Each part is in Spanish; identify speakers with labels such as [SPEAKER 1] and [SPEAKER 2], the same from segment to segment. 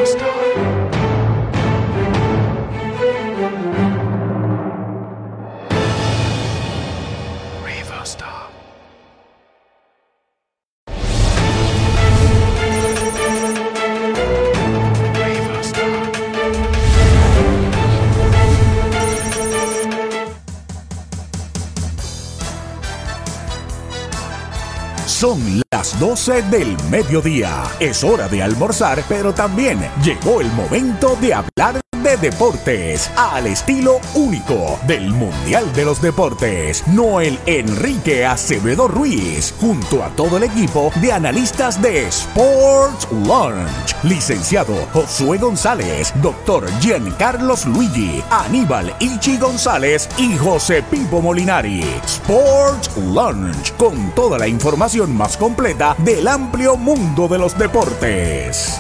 [SPEAKER 1] Son las 12 del mediodía. Es hora de almorzar, pero también llegó el momento de hablar de deportes al estilo único del Mundial de los Deportes. Noel Enrique Acevedo Ruiz, junto a todo el equipo de analistas de Sports Lunch. Licenciado Josué González, doctor Giancarlos Luigi, Aníbal Ichi González y José Pipo Molinari. Sports Lunch, con toda la información más completa del amplio mundo de los deportes.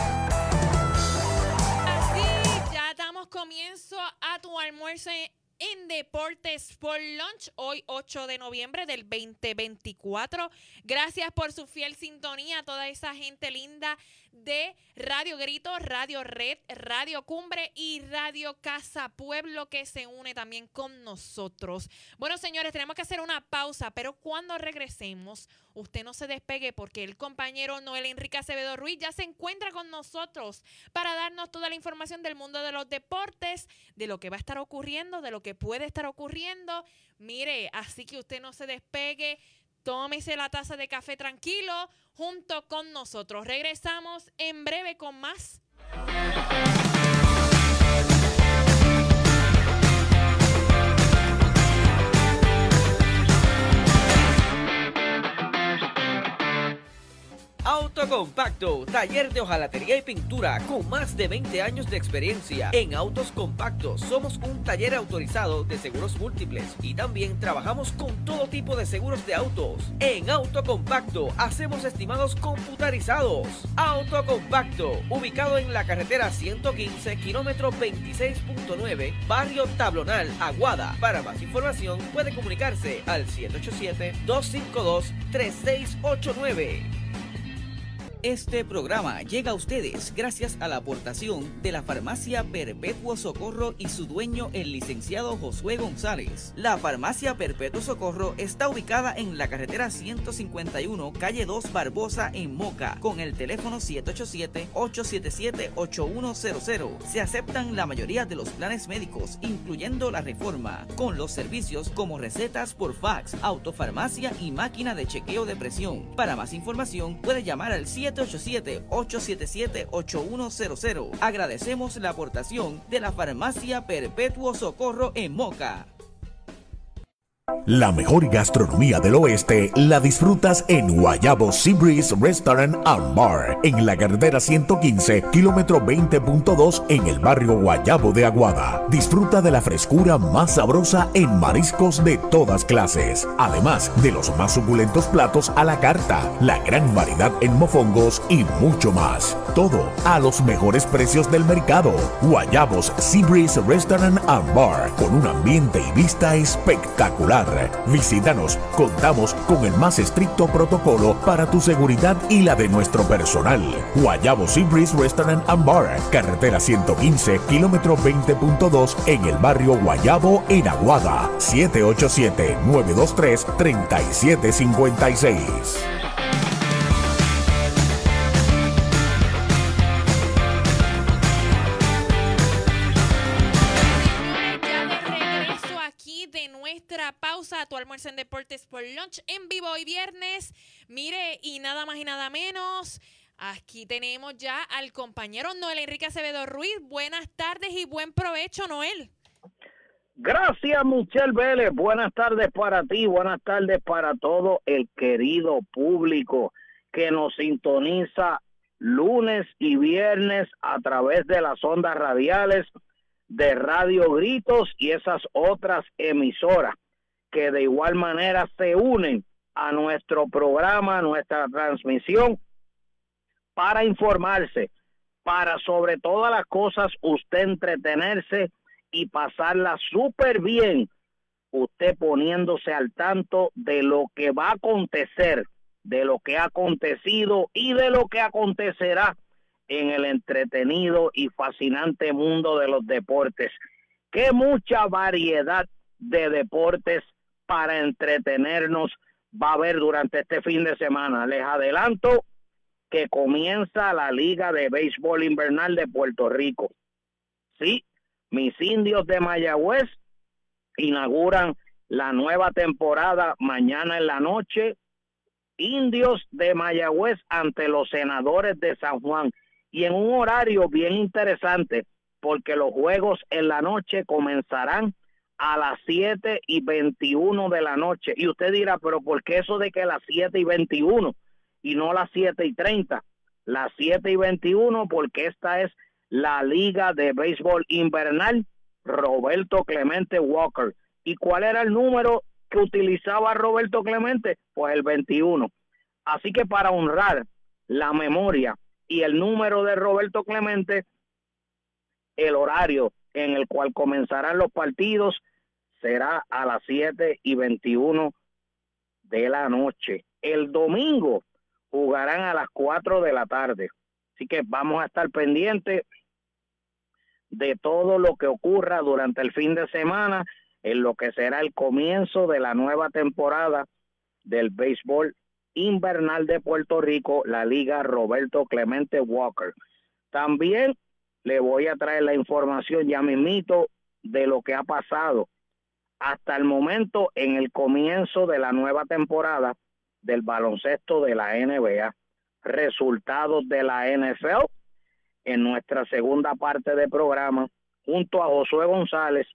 [SPEAKER 2] Comienzo a tu almuerzo en Deportes por Lunch, hoy 8 de noviembre del 2024. Gracias por su fiel sintonía a toda esa gente linda de Radio Grito, Radio Red, Radio Cumbre y Radio Casa Pueblo que se une también con nosotros. Bueno, señores, tenemos que hacer una pausa, pero cuando regresemos, usted no se despegue porque el compañero Noel Enrique Acevedo Ruiz ya se encuentra con nosotros para darnos toda la información del mundo de los deportes, de lo que va a estar ocurriendo, de lo que puede estar ocurriendo. Mire, así que usted no se despegue. Tómese la taza de café tranquilo junto con nosotros. Regresamos en breve con más.
[SPEAKER 3] Autocompacto, taller de hojalatería y pintura con más de 20 años de experiencia. En Autos Compactos somos un taller autorizado de seguros múltiples y también trabajamos con todo tipo de seguros de autos. En Autocompacto hacemos estimados computarizados. Autocompacto, ubicado en la carretera 115, kilómetro 26.9, barrio Tablonal, Aguada. Para más información puede comunicarse al 787-252-3689. Este programa llega a ustedes gracias a la aportación de la Farmacia Perpetuo Socorro y su dueño, el licenciado Josué González. La Farmacia Perpetuo Socorro está ubicada en la carretera 151, calle 2 Barbosa, en Moca, con el teléfono 787-877-8100. Se aceptan la mayoría de los planes médicos, incluyendo la Reforma, con los servicios como recetas por fax, autofarmacia y máquina de chequeo de presión. Para más información, puede llamar al 787-877-8100. Agradecemos la aportación de la Farmacia Perpetuo Socorro en Moca.
[SPEAKER 1] La mejor gastronomía del oeste la disfrutas en Guayabo Sea Breeze Restaurant and Bar, en la carretera 115, kilómetro 20.2, en el barrio Guayabo de Aguada. Disfruta de la frescura más sabrosa en mariscos de todas clases, además de los más suculentos platos a la carta, la gran variedad en mofongos y mucho más. Todo a los mejores precios del mercado. Guayabos Sea Breeze Restaurant and Bar, con un ambiente y vista espectacular. Visítanos, contamos con el más estricto protocolo para tu seguridad y la de nuestro personal. Guayabo Sea Breeze Restaurant and Bar, carretera 115, kilómetro 20.2, en el barrio Guayabo, en Aguada. 787-923-3756.
[SPEAKER 2] Pausa a tu almuerzo en Deportes por Lunch en vivo hoy viernes. Mire, y nada más y nada menos, aquí tenemos ya al compañero Noel Enrique Acevedo Ruiz. Buenas tardes y buen provecho, Noel.
[SPEAKER 4] Gracias, Michelle Vélez. Buenas tardes para ti, buenas tardes para todo el querido público que nos sintoniza lunes y viernes a través de las ondas radiales de Radio Gritos y esas otras emisoras que de igual manera se unen a nuestro programa, a nuestra transmisión, para informarse, para sobre todas las cosas usted entretenerse y pasarla súper bien, usted poniéndose al tanto de lo que va a acontecer, de lo que ha acontecido y de lo que acontecerá en el entretenido y fascinante mundo de los deportes. Qué mucha variedad de deportes para entretenernos va a haber durante este fin de semana. Les adelanto que comienza la Liga de Béisbol Invernal de Puerto Rico. Sí, mis indios de Mayagüez inauguran la nueva temporada mañana en la noche. Indios de Mayagüez ante los Senadores de San Juan, y en un horario bien interesante, porque los juegos en la noche comenzarán a las 7:21 de la noche. Y usted dirá, pero ¿por qué eso de que las 7:21 y no las 7:30? Las 7:21 porque esta es la Liga de Béisbol Invernal Roberto Clemente Walker. ¿Y cuál era el número que utilizaba Roberto Clemente? Pues el 21. Así que para honrar la memoria y el número de Roberto Clemente, el horario en el cual comenzarán los partidos será a las 7:21 de la noche. El domingo jugarán a las 4 de la tarde. Así que vamos a estar pendientes de todo lo que ocurra durante el fin de semana en lo que será el comienzo de la nueva temporada del béisbol invernal de Puerto Rico, la Liga Roberto Clemente Walker. También le voy a traer la información ya mismito de lo que ha pasado hasta el momento en el comienzo de la nueva temporada del baloncesto de la NBA, resultados de la NFL en nuestra segunda parte de programa, junto a Josué González,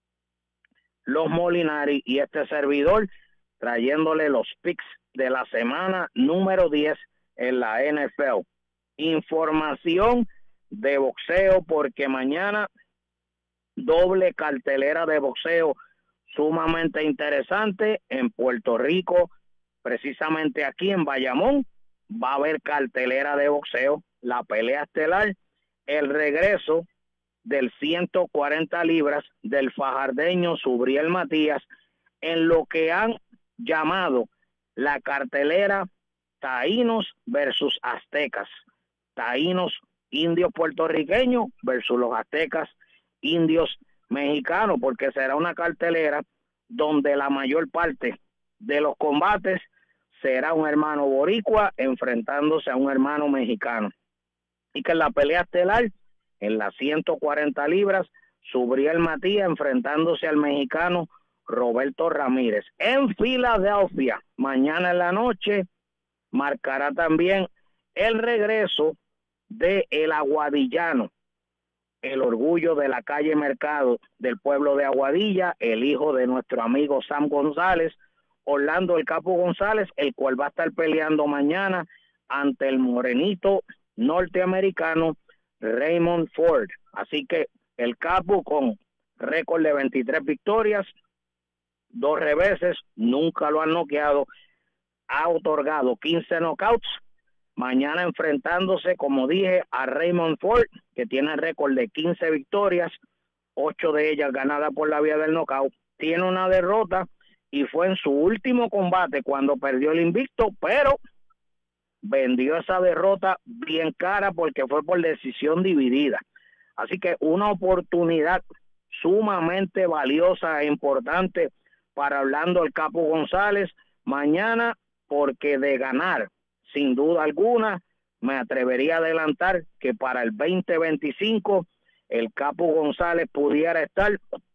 [SPEAKER 4] los Molinari y este servidor, trayéndole los picks de la semana número 10 en la NFL. Información de boxeo, porque mañana doble cartelera de boxeo sumamente interesante en Puerto Rico, precisamente aquí en Bayamón. Va a haber cartelera de boxeo, la pelea estelar, el regreso del 140 libras del fajardeño Subriel Matías en lo que han llamado la cartelera Taínos versus Aztecas. Taínos, indios puertorriqueños versus los aztecas, indios mexicanos, porque será una cartelera donde la mayor parte de los combates será un hermano boricua enfrentándose a un hermano mexicano. Y que en la pelea estelar, en las 140 libras, Subriel Matías enfrentándose al mexicano Roberto Ramírez. En Filadelfia, mañana en la noche, marcará también el regreso de el aguadillano, el orgullo de la calle Mercado del pueblo de Aguadilla, el hijo de nuestro amigo Sam González, Orlando el Capo González, el cual va a estar peleando mañana ante el morenito norteamericano Raymond Ford. Así que el Capo, con récord de 23 victorias, 2 reveses, nunca lo han noqueado, ha otorgado 15 knockouts. Mañana enfrentándose, como dije, a Raymond Ford, que tiene récord de 15 victorias, 8 de ellas ganadas por la vía del knockout. Tiene una derrota y fue en su último combate cuando perdió el invicto, pero vendió esa derrota bien cara porque fue por decisión dividida. Así que una oportunidad sumamente valiosa e importante para Orlando el Capo González mañana, porque de ganar, sin duda alguna, me atrevería a adelantar que para el 2025 el Capo González pudiera estar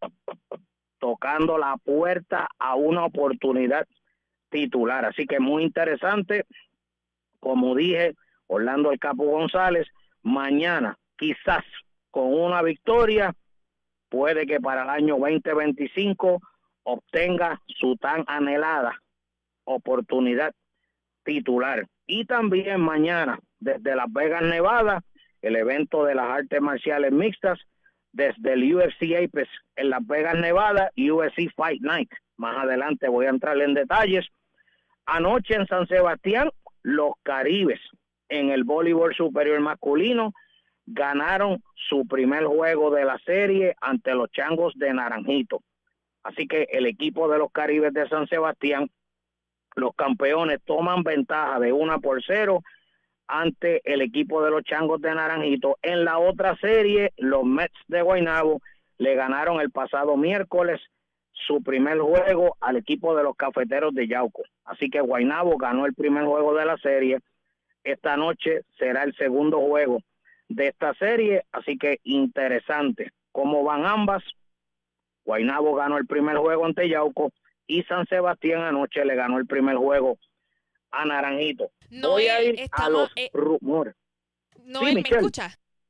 [SPEAKER 4] tocando la puerta a una oportunidad titular. Así que muy interesante, como dije, Orlando el Capo González, mañana quizás con una victoria, puede que para el año 2025 obtenga su tan anhelada oportunidad titular. Y también mañana, desde Las Vegas, Nevada, el evento de las artes marciales mixtas, desde el UFC Apex en Las Vegas, Nevada, UFC Fight Night. Más adelante voy a entrar en detalles. Anoche en San Sebastián, los Caribes en el voleibol superior masculino ganaron su primer juego de la serie ante los Changos de Naranjito. Así que el equipo de los Caribes de San Sebastián, los campeones, toman ventaja de 1-0 ante el equipo de los Changos de Naranjito. En la otra serie, los Mets de Guaynabo le ganaron el pasado miércoles su primer juego al equipo de los Cafeteros de Yauco. Así que Guaynabo ganó el primer juego de la serie. Esta noche será el segundo juego de esta serie, así que interesante cómo van ambas. Guaynabo ganó el primer juego ante Yauco y San Sebastián anoche le ganó el primer juego a Naranjito. Voy a ir a los rumores.
[SPEAKER 2] Noel, ¿me escucha?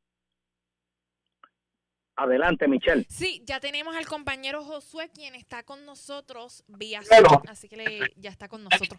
[SPEAKER 4] Adelante, Michelle.
[SPEAKER 2] Sí, ya tenemos al compañero Josué, quien está con nosotros vía Zoom, así que ya está con nosotros.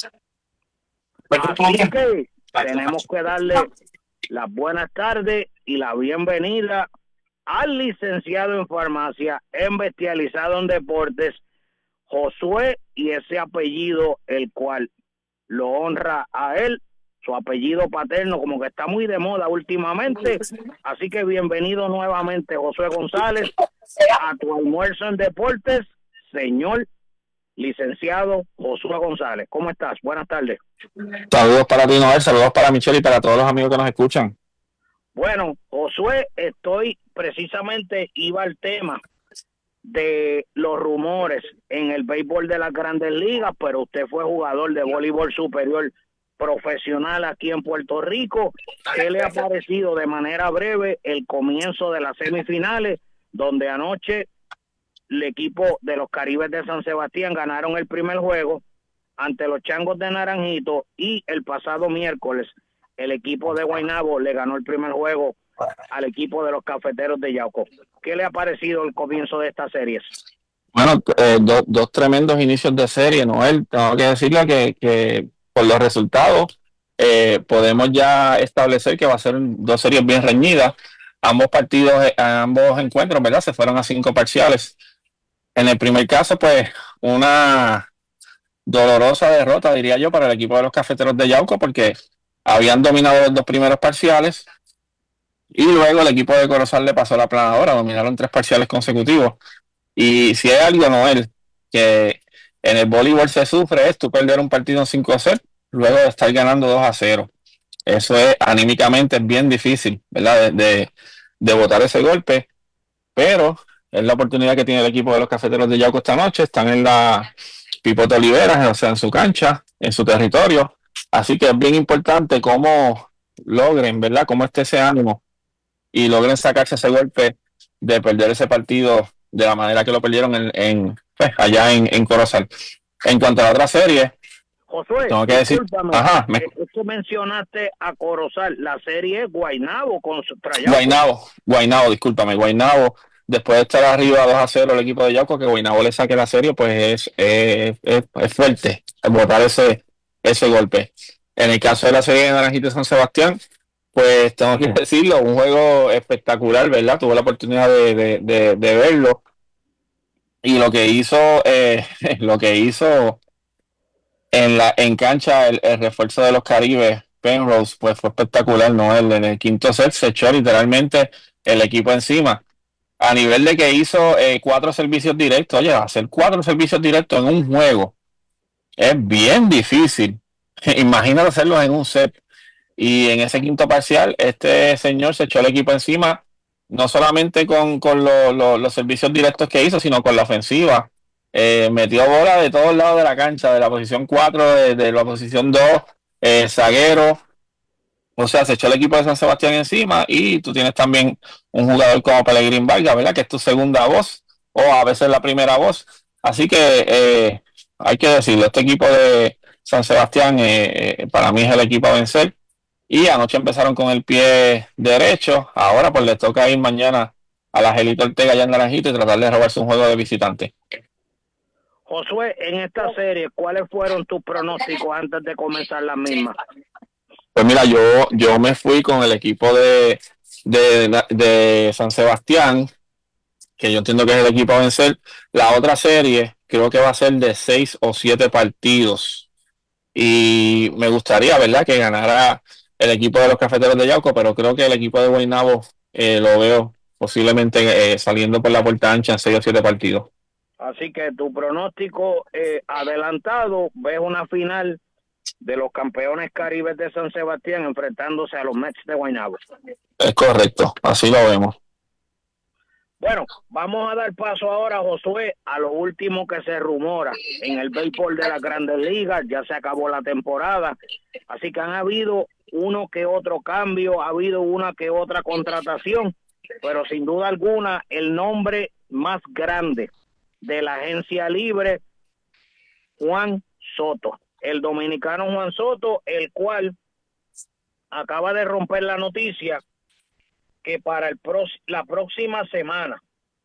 [SPEAKER 4] Así que tenemos que darle las buenas tardes y la bienvenida al licenciado en farmacia, especializado en deportes, Josué, y ese apellido, el cual lo honra a él, su apellido paterno, como que está muy de moda últimamente. Así que bienvenido nuevamente, Josué González, a tu almuerzo en deportes, señor licenciado Josué González. ¿Cómo estás? Buenas tardes.
[SPEAKER 5] Saludos para ti, Noel, saludos para Michelle y para todos los amigos que nos escuchan.
[SPEAKER 4] Bueno, Josué, iba al tema de los rumores en el béisbol de las Grandes Ligas, pero usted fue jugador de voleibol superior profesional aquí en Puerto Rico. ¿Qué le ha parecido de manera breve el comienzo de las semifinales, donde anoche el equipo de los Caribes de San Sebastián ganaron el primer juego ante los Changos de Naranjito, y el pasado miércoles el equipo de Guaynabo le ganó el primer juego al equipo de los Cafeteros de Yauco? ¿Qué le ha parecido el comienzo de estas series?
[SPEAKER 5] Bueno, dos tremendos inicios de serie, Noel. Tengo que decirle que por los resultados podemos ya establecer que va a ser dos series bien reñidas. Ambos encuentros, ¿verdad? Se fueron a 5 parciales. En el primer caso, pues, una dolorosa derrota, diría yo, para el equipo de los Cafeteros de Yauco, porque habían dominado los 2 primeros parciales y luego el equipo de Corozal le pasó la planadora, dominaron 3 parciales consecutivos. Y si hay algo, Noel, que en el voleibol se sufre, es tú perder un partido en 5-0 luego de estar ganando 2-0. Eso es anímicamente bien difícil, ¿verdad? De botar ese golpe, pero es la oportunidad que tiene el equipo de los Cafeteros de Yauco esta noche. Están en la Pipote Oliveras, o sea, en su cancha, en su territorio. Así que es bien importante cómo logren, ¿verdad? Cómo esté ese ánimo y logren sacarse ese golpe de perder ese partido de la manera que lo perdieron allá en Corozal. En cuanto a la otra serie,
[SPEAKER 4] Josué,
[SPEAKER 5] tengo que decir,
[SPEAKER 4] es que mencionaste a Corozal, la serie es Guaynabo contra Yauco.
[SPEAKER 5] Guaynabo, discúlpame, Guaynabo, después de estar arriba 2-0 el equipo de Yauco, que Guaynabo le saque la serie, pues es fuerte botar ese golpe. En el caso de la serie de Naranjito y San Sebastián, pues tengo que decirlo, un juego espectacular, ¿verdad? Tuve la oportunidad de verlo, y lo que hizo en cancha el refuerzo de los Caribes, Penrose, pues fue espectacular, ¿no? En el quinto set se echó literalmente el equipo encima, a nivel de que hizo 4 servicios directos. Oye, hacer 4 servicios directos en un juego es bien difícil. Imagínate hacerlos en un set. Y en ese quinto parcial, este señor se echó el equipo encima, no solamente con los servicios directos que hizo, sino con la ofensiva. Metió bola de todos lados de la cancha, de la posición 4, de la posición 2, zaguero. O sea, se echó el equipo de San Sebastián encima, y tú tienes también un jugador como Pelegrín Vargas, ¿verdad? Que es tu segunda voz, o a veces la primera voz. Así que hay que decirlo, este equipo de San Sebastián para mí es el equipo a vencer. Y anoche empezaron con el pie derecho. Ahora pues les toca ir mañana a la Angelito Ortega allá en Naranjito y tratar de robarse un juego de visitante.
[SPEAKER 4] Josué, en esta serie, ¿cuáles fueron tus pronósticos antes de comenzar la misma?
[SPEAKER 5] Pues mira, yo me fui con el equipo de San Sebastián, que yo entiendo que es el equipo a vencer. La otra serie creo que va a ser de 6 o 7 partidos. Y me gustaría, ¿verdad?, que ganara el equipo de los Cafeteros de Yauco, pero creo que el equipo de Guaynabo lo veo posiblemente saliendo por la puerta ancha en 6 o 7 partidos.
[SPEAKER 4] Así que tu pronóstico adelantado, ves una final de los campeones caribes de San Sebastián enfrentándose a los Mets de Guaynabo.
[SPEAKER 5] Es correcto, así lo vemos.
[SPEAKER 4] Bueno, vamos a dar paso ahora, Josué, a lo último que se rumora en el béisbol de las Grandes Ligas. Ya se acabó la temporada, así que han habido uno que otro cambio, ha habido una que otra contratación, pero sin duda alguna el nombre más grande de la agencia libre, Juan Soto, el dominicano Juan Soto, el cual acaba de romper la noticia que para la próxima semana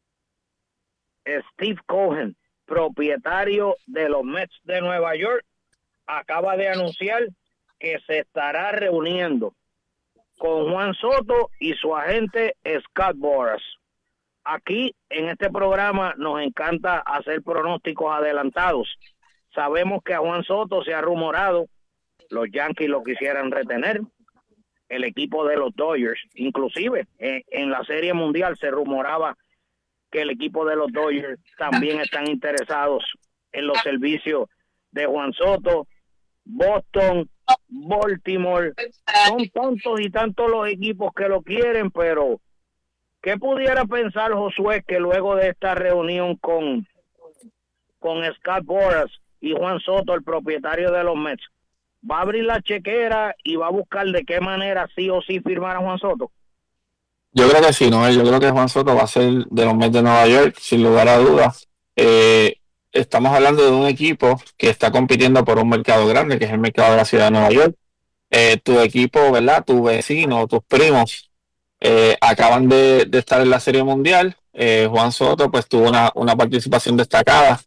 [SPEAKER 4] Steve Cohen, propietario de los Mets de Nueva York, acaba de anunciar que se estará reuniendo con Juan Soto y su agente Scott Boras. Aquí en este programa nos encanta hacer pronósticos adelantados. Sabemos que a Juan Soto se ha rumorado, los Yankees lo quisieran retener, el equipo de los Dodgers, inclusive en la Serie Mundial se rumoraba que el equipo de los Dodgers también están interesados en los servicios de Juan Soto. Boston, Baltimore, son tantos y tantos los equipos que lo quieren, pero ¿qué pudiera pensar Josué que luego de esta reunión con Scott Boras y Juan Soto, el propietario de los Mets, va a abrir la chequera y va a buscar de qué manera sí o sí firmar a Juan Soto?
[SPEAKER 5] Yo creo que sí, ¿no? Yo creo que Juan Soto va a ser de los Mets de Nueva York, sin lugar a dudas. Estamos hablando de un equipo que está compitiendo por un mercado grande, que es el mercado de la ciudad de Nueva York. Tu equipo, ¿verdad? Tu vecino, tus primos, acaban de estar en la Serie Mundial. Juan Soto, pues, tuvo una participación destacada.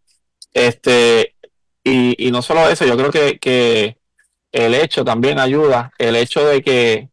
[SPEAKER 5] Y no solo eso, yo creo que el hecho también ayuda, el hecho de que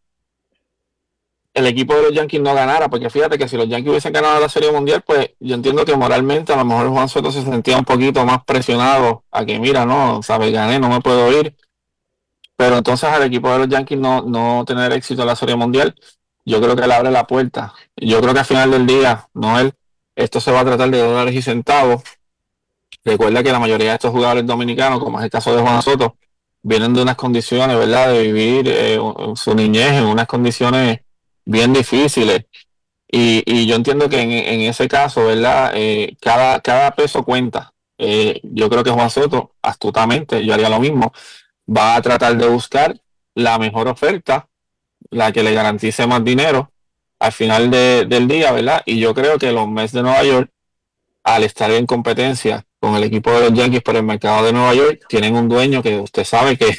[SPEAKER 5] el equipo de los Yankees no ganara, porque fíjate que si los Yankees hubiesen ganado la Serie Mundial, pues yo entiendo que moralmente a lo mejor Juan Soto se sentía un poquito más presionado a que mira, no, sabes, gané, no me puedo ir, pero entonces al equipo de los Yankees no tener éxito en la Serie Mundial, yo creo que le abre la puerta. Yo creo que al final del día, Noel, esto se va a tratar de dólares y centavos. Recuerda que la mayoría de estos jugadores dominicanos, como es el caso de Juan Soto, vienen de unas condiciones, ¿verdad?, de vivir su niñez en unas condiciones bien difíciles, y yo entiendo que en ese caso, ¿verdad?, cada peso cuenta. Yo creo que Juan Soto, astutamente, yo haría lo mismo, va a tratar de buscar la mejor oferta, la que le garantice más dinero al final del día, ¿verdad? Y yo creo que los Mets de Nueva York, al estar en competencia con el equipo de los Yankees por el mercado de Nueva York, tienen un dueño que usted sabe que es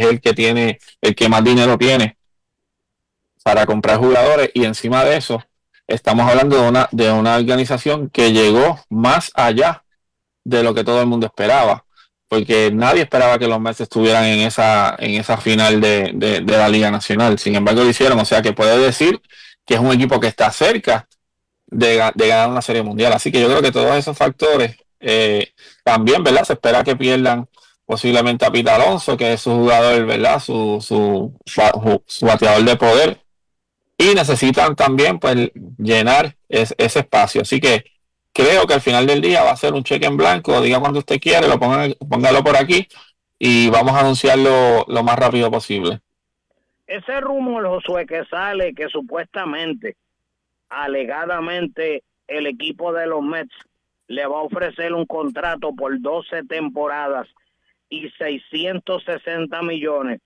[SPEAKER 5] el que más dinero tiene para comprar jugadores, y encima de eso estamos hablando de una organización que llegó más allá de lo que todo el mundo esperaba, porque nadie esperaba que los Mets estuvieran en esa final de la Liga Nacional. Sin embargo lo hicieron, o sea que puede decir que es un equipo que está cerca de ganar una Serie Mundial. Así que yo creo que todos esos factores, también, ¿verdad?, se espera que pierdan posiblemente a Pete Alonso, que es su jugador, ¿verdad?, su bateador de poder, y necesitan también, pues, llenar ese espacio. Así que creo que al final del día va a ser un cheque en blanco. Diga cuando usted quiere, póngalo por aquí y vamos a anunciarlo lo más rápido posible.
[SPEAKER 4] Ese rumor, Josué, que sale que supuestamente, alegadamente, el equipo de los Mets le va a ofrecer un contrato por 12 temporadas y 660 millones.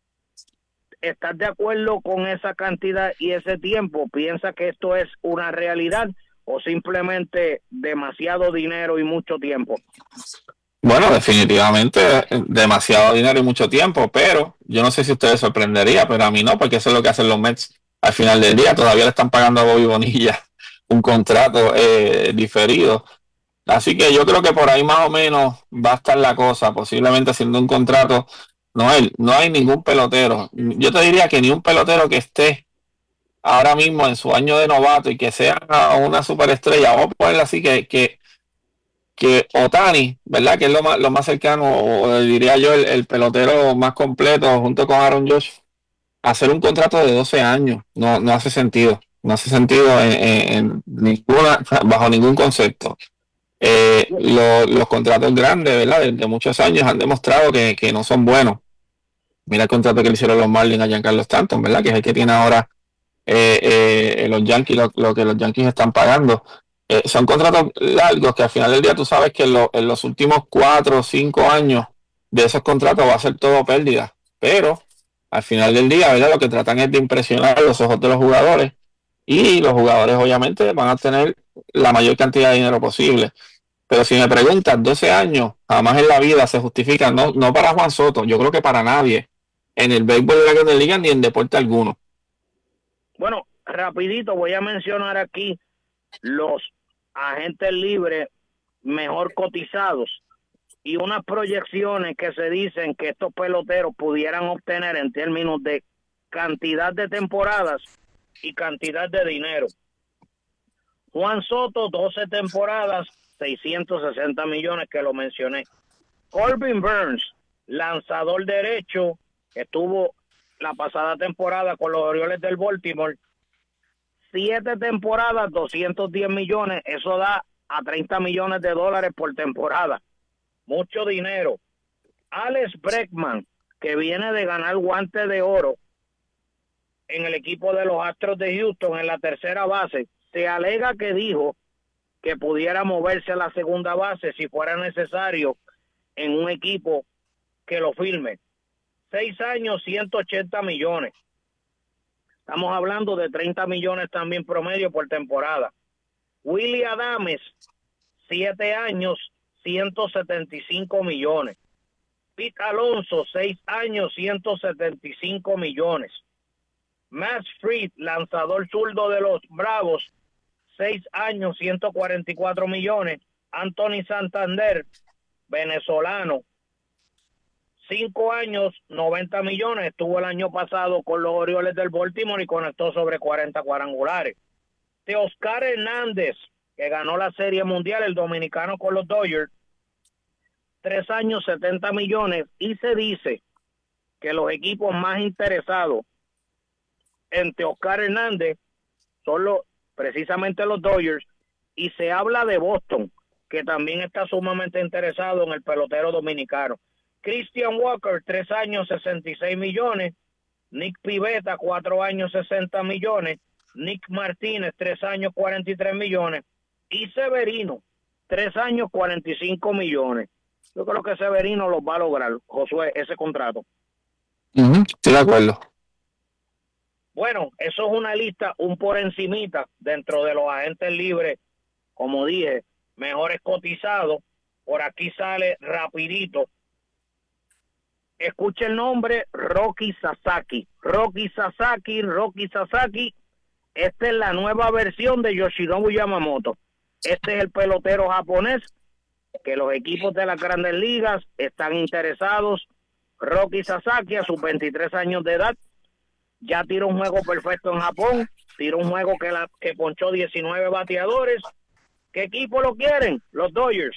[SPEAKER 4] ¿Estás de acuerdo con esa cantidad y ese tiempo? ¿Piensa que esto es una realidad o simplemente demasiado dinero y mucho tiempo?
[SPEAKER 5] Bueno, definitivamente demasiado dinero y mucho tiempo, pero yo no sé si a ustedes sorprendería, pero a mí no, porque eso es lo que hacen los Mets al final del día. Todavía le están pagando a Bobby Bonilla un contrato diferido. Así que yo creo que por ahí más o menos va a estar la cosa, posiblemente haciendo un contrato. No hay ningún pelotero, yo te diría que ni un pelotero que esté ahora mismo en su año de novato y que sea una superestrella, vamos a ponerle así, que Ohtani, ¿verdad?, que es lo más cercano, o diría yo el pelotero más completo junto con Aaron Judge, hacer un contrato de 12 años, no hace sentido, en bajo ningún concepto. Los contratos grandes, ¿verdad?, de muchos años han demostrado que no son buenos. Mira el contrato que le hicieron los Marlins a Giancarlo Stanton, ¿verdad? Que es el que tiene ahora los Yankees, lo que los Yankees están pagando. Son contratos largos que al final del día tú sabes que en los últimos 4 o 5 años de esos contratos va a ser todo pérdida. Pero al final del día, ¿verdad? Lo que tratan es de impresionar los ojos de los jugadores y los jugadores obviamente van a tener la mayor cantidad de dinero posible. Pero si me preguntas, 12 años, jamás en la vida se justifica, no para Juan Soto, yo creo que para nadie, en el béisbol de la Grandes Ligas ni en deporte alguno.
[SPEAKER 4] Bueno, rapidito voy a mencionar aquí los agentes libres mejor cotizados y unas proyecciones que se dicen que estos peloteros pudieran obtener en términos de cantidad de temporadas y cantidad de dinero. Juan Soto, 12 temporadas, 660 millones que lo mencioné. Corbin Burns, lanzador derecho, estuvo la pasada temporada con los Orioles del Baltimore, 7 temporadas, 210 millones, eso da a 30 millones de dólares por temporada. Mucho dinero. Alex Bregman, que viene de ganar guante de oro en el equipo de los Astros de Houston en la tercera base, se alega que dijo que pudiera moverse a la segunda base si fuera necesario en un equipo que lo firme. 6 años, 180 millones. Estamos hablando de 30 millones también promedio por temporada. Willy Adames, 7 años, 175 millones. Pete Alonso, 6 años, 175 millones. Max Fried, lanzador zurdo de los Bravos, 6 años, 144 millones. Anthony Santander, venezolano, 5 años, 90 millones. Estuvo el año pasado con los Orioles del Baltimore y conectó sobre 40 cuadrangulares. Teoscar Hernández, que ganó la Serie Mundial, el dominicano con los Dodgers, 3 años, 70 millones. Y se dice que los equipos más interesados en Teoscar Hernández son precisamente los Dodgers, y se habla de Boston, que también está sumamente interesado en el pelotero dominicano. Christian Walker, 3 años, 66 millones. Nick Pivetta, 4 años, 60 millones. Nick Martínez, 3 años, 43 millones. Y Severino, 3 años, 45 millones. Yo creo que Severino los va a lograr, Josué, ese contrato.
[SPEAKER 5] Estoy de acuerdo.
[SPEAKER 4] Bueno, eso es una lista un por encimita dentro de los agentes libres, como dije, mejores cotizados. Por aquí sale rapidito. Escuche el nombre, Roki Sasaki. Roki Sasaki. Esta es la nueva versión de Yoshinobu Yamamoto. Este es el pelotero japonés que los equipos de las Grandes Ligas están interesados. Roki Sasaki, a sus 23 años de edad, ya tiró un juego perfecto en Japón, tiró un juego que ponchó 19 bateadores. ¿Qué equipo lo quieren? Los Dodgers.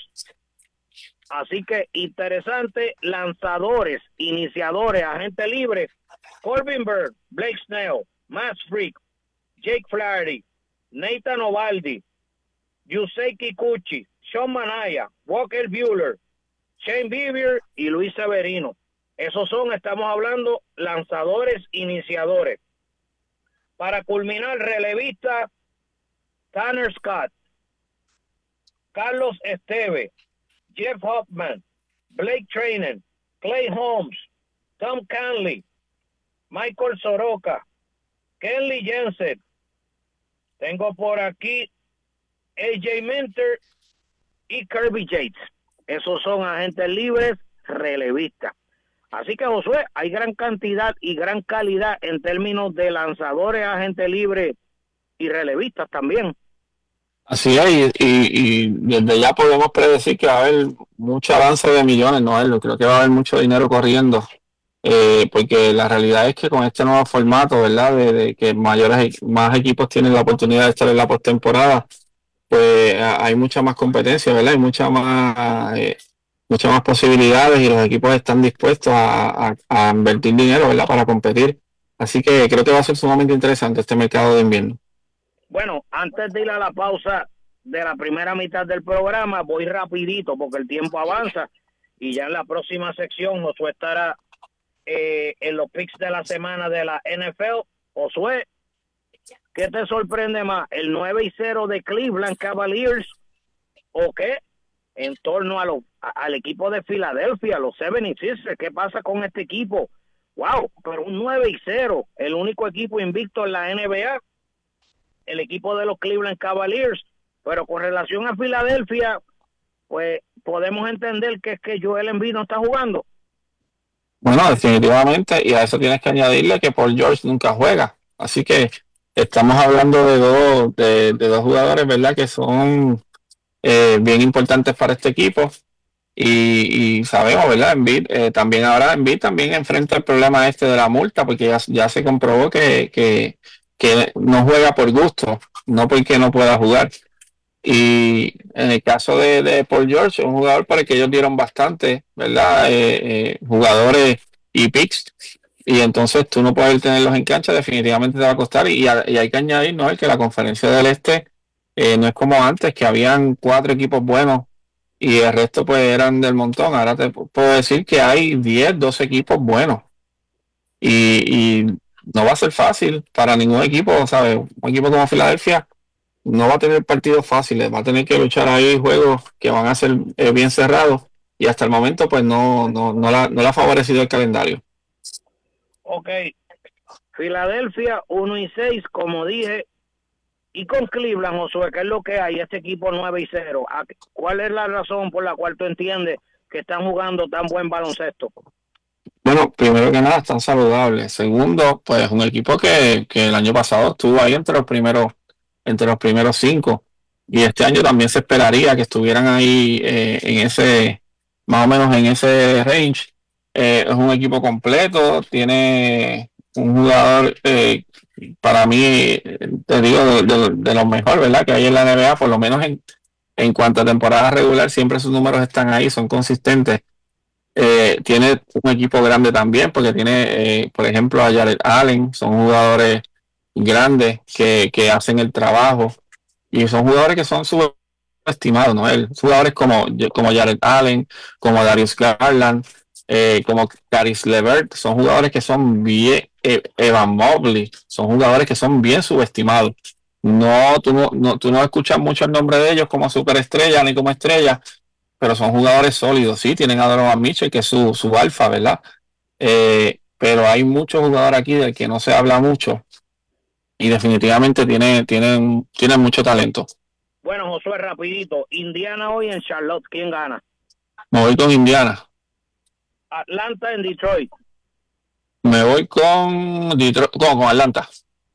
[SPEAKER 4] Así que interesante, lanzadores, iniciadores, agente libre, Corbin Burns, Blake Snell, Max Fried, Jake Flaherty, Nathan Ovaldi, Yusei Kikuchi, Sean Manaya, Walker Buehler, Shane Bieber y Luis Severino. Esos estamos hablando, lanzadores, iniciadores. Para culminar, relevista, Tanner Scott, Carlos Esteve, Jeff Hoffman, Blake Treinen, Clay Holmes, Tom Canley, Michael Soroka, Kenley Jensen. Tengo por aquí AJ Minter y Kirby Yates. Esos son agentes libres, relevistas. Así que, Josué, hay gran cantidad y gran calidad en términos de lanzadores, agentes libres y relevistas también.
[SPEAKER 5] Así es, y desde ya podemos predecir que va a haber mucho avance de millones, ¿no? Creo que va a haber mucho dinero corriendo, porque la realidad es que con este nuevo formato, ¿verdad? De que más equipos tienen la oportunidad de estar en la postemporada, pues hay mucha más competencia, ¿verdad? Hay muchas más posibilidades y los equipos están dispuestos a invertir dinero, ¿verdad? Para competir. Así que creo que va a ser sumamente interesante este mercado de invierno.
[SPEAKER 4] Bueno, antes de ir a la pausa de la primera mitad del programa, voy rapidito porque el tiempo avanza y ya en la próxima sección Josué estará en los picks de la semana de la NFL. Josué, ¿qué te sorprende más? ¿El 9-0 de Cleveland Cavaliers o qué? En torno al equipo de Filadelfia, los 76ers, ¿qué pasa con este equipo? Wow, pero un 9-0, el único equipo invicto en la NBA, el equipo de los Cleveland Cavaliers. Pero con relación a Filadelfia, pues podemos entender que es que Joel Embiid no está jugando.
[SPEAKER 5] Bueno, definitivamente, y a eso tienes que añadirle que Paul George nunca juega. Así que estamos hablando de dos jugadores, ¿verdad? Que son bien importantes para este equipo. Y sabemos, ¿verdad? Embiid también enfrenta el problema este de la multa, porque ya se comprobó que no juega por gusto, no porque no pueda jugar. Y en el caso de Paul George, un jugador para el que ellos dieron bastante, ¿verdad? Jugadores y picks. Y entonces tú no puedes tenerlos en cancha, definitivamente te va a costar. Y hay que añadir, ¿no? Que la conferencia del Este no es como antes, que habían 4 equipos buenos y el resto pues eran del montón. Ahora te puedo decir que hay 10, 12 equipos buenos. Y no va a ser fácil para ningún equipo, ¿sabes? Un equipo como Filadelfia no va a tener partidos fáciles, va a tener que luchar ahí juegos que van a ser bien cerrados y hasta el momento pues no le ha favorecido el calendario.
[SPEAKER 4] Ok, Filadelfia 1-6, como dije, y con Cleveland, Josué, ¿qué es lo que hay? Este equipo 9-0, ¿cuál es la razón por la cual tú entiendes que están jugando tan buen baloncesto?
[SPEAKER 5] Bueno, primero que nada están saludables, segundo pues un equipo que el año pasado estuvo ahí entre los primeros 5 y este año también se esperaría que estuvieran ahí más o menos en ese range. Es un equipo completo, tiene un jugador para mí, te digo, de los mejores, ¿verdad? Que hay en la NBA, por lo menos en cuanto a temporada regular, siempre sus números están ahí, son consistentes. Tiene un equipo grande también, porque tiene, por ejemplo, a Jared Allen, son jugadores grandes que hacen el trabajo y son jugadores que son subestimados, ¿no? Jugadores como Jared Allen, como Darius Garland, como Caris LeVert, son jugadores que son bien, Evan Mobley, son jugadores que son bien subestimados. Tú no escuchas mucho el nombre de ellos como superestrella ni como estrella, pero son jugadores sólidos, sí, tienen a Donovan Mitchell, que es su alfa, ¿verdad? Pero hay muchos jugadores aquí del que no se habla mucho y definitivamente tienen mucho talento.
[SPEAKER 4] Bueno, Josué, rapidito, Indiana hoy en Charlotte, ¿quién gana?
[SPEAKER 5] Me voy con Indiana.
[SPEAKER 4] Atlanta en Detroit.
[SPEAKER 5] Me voy con Detroit, con Atlanta.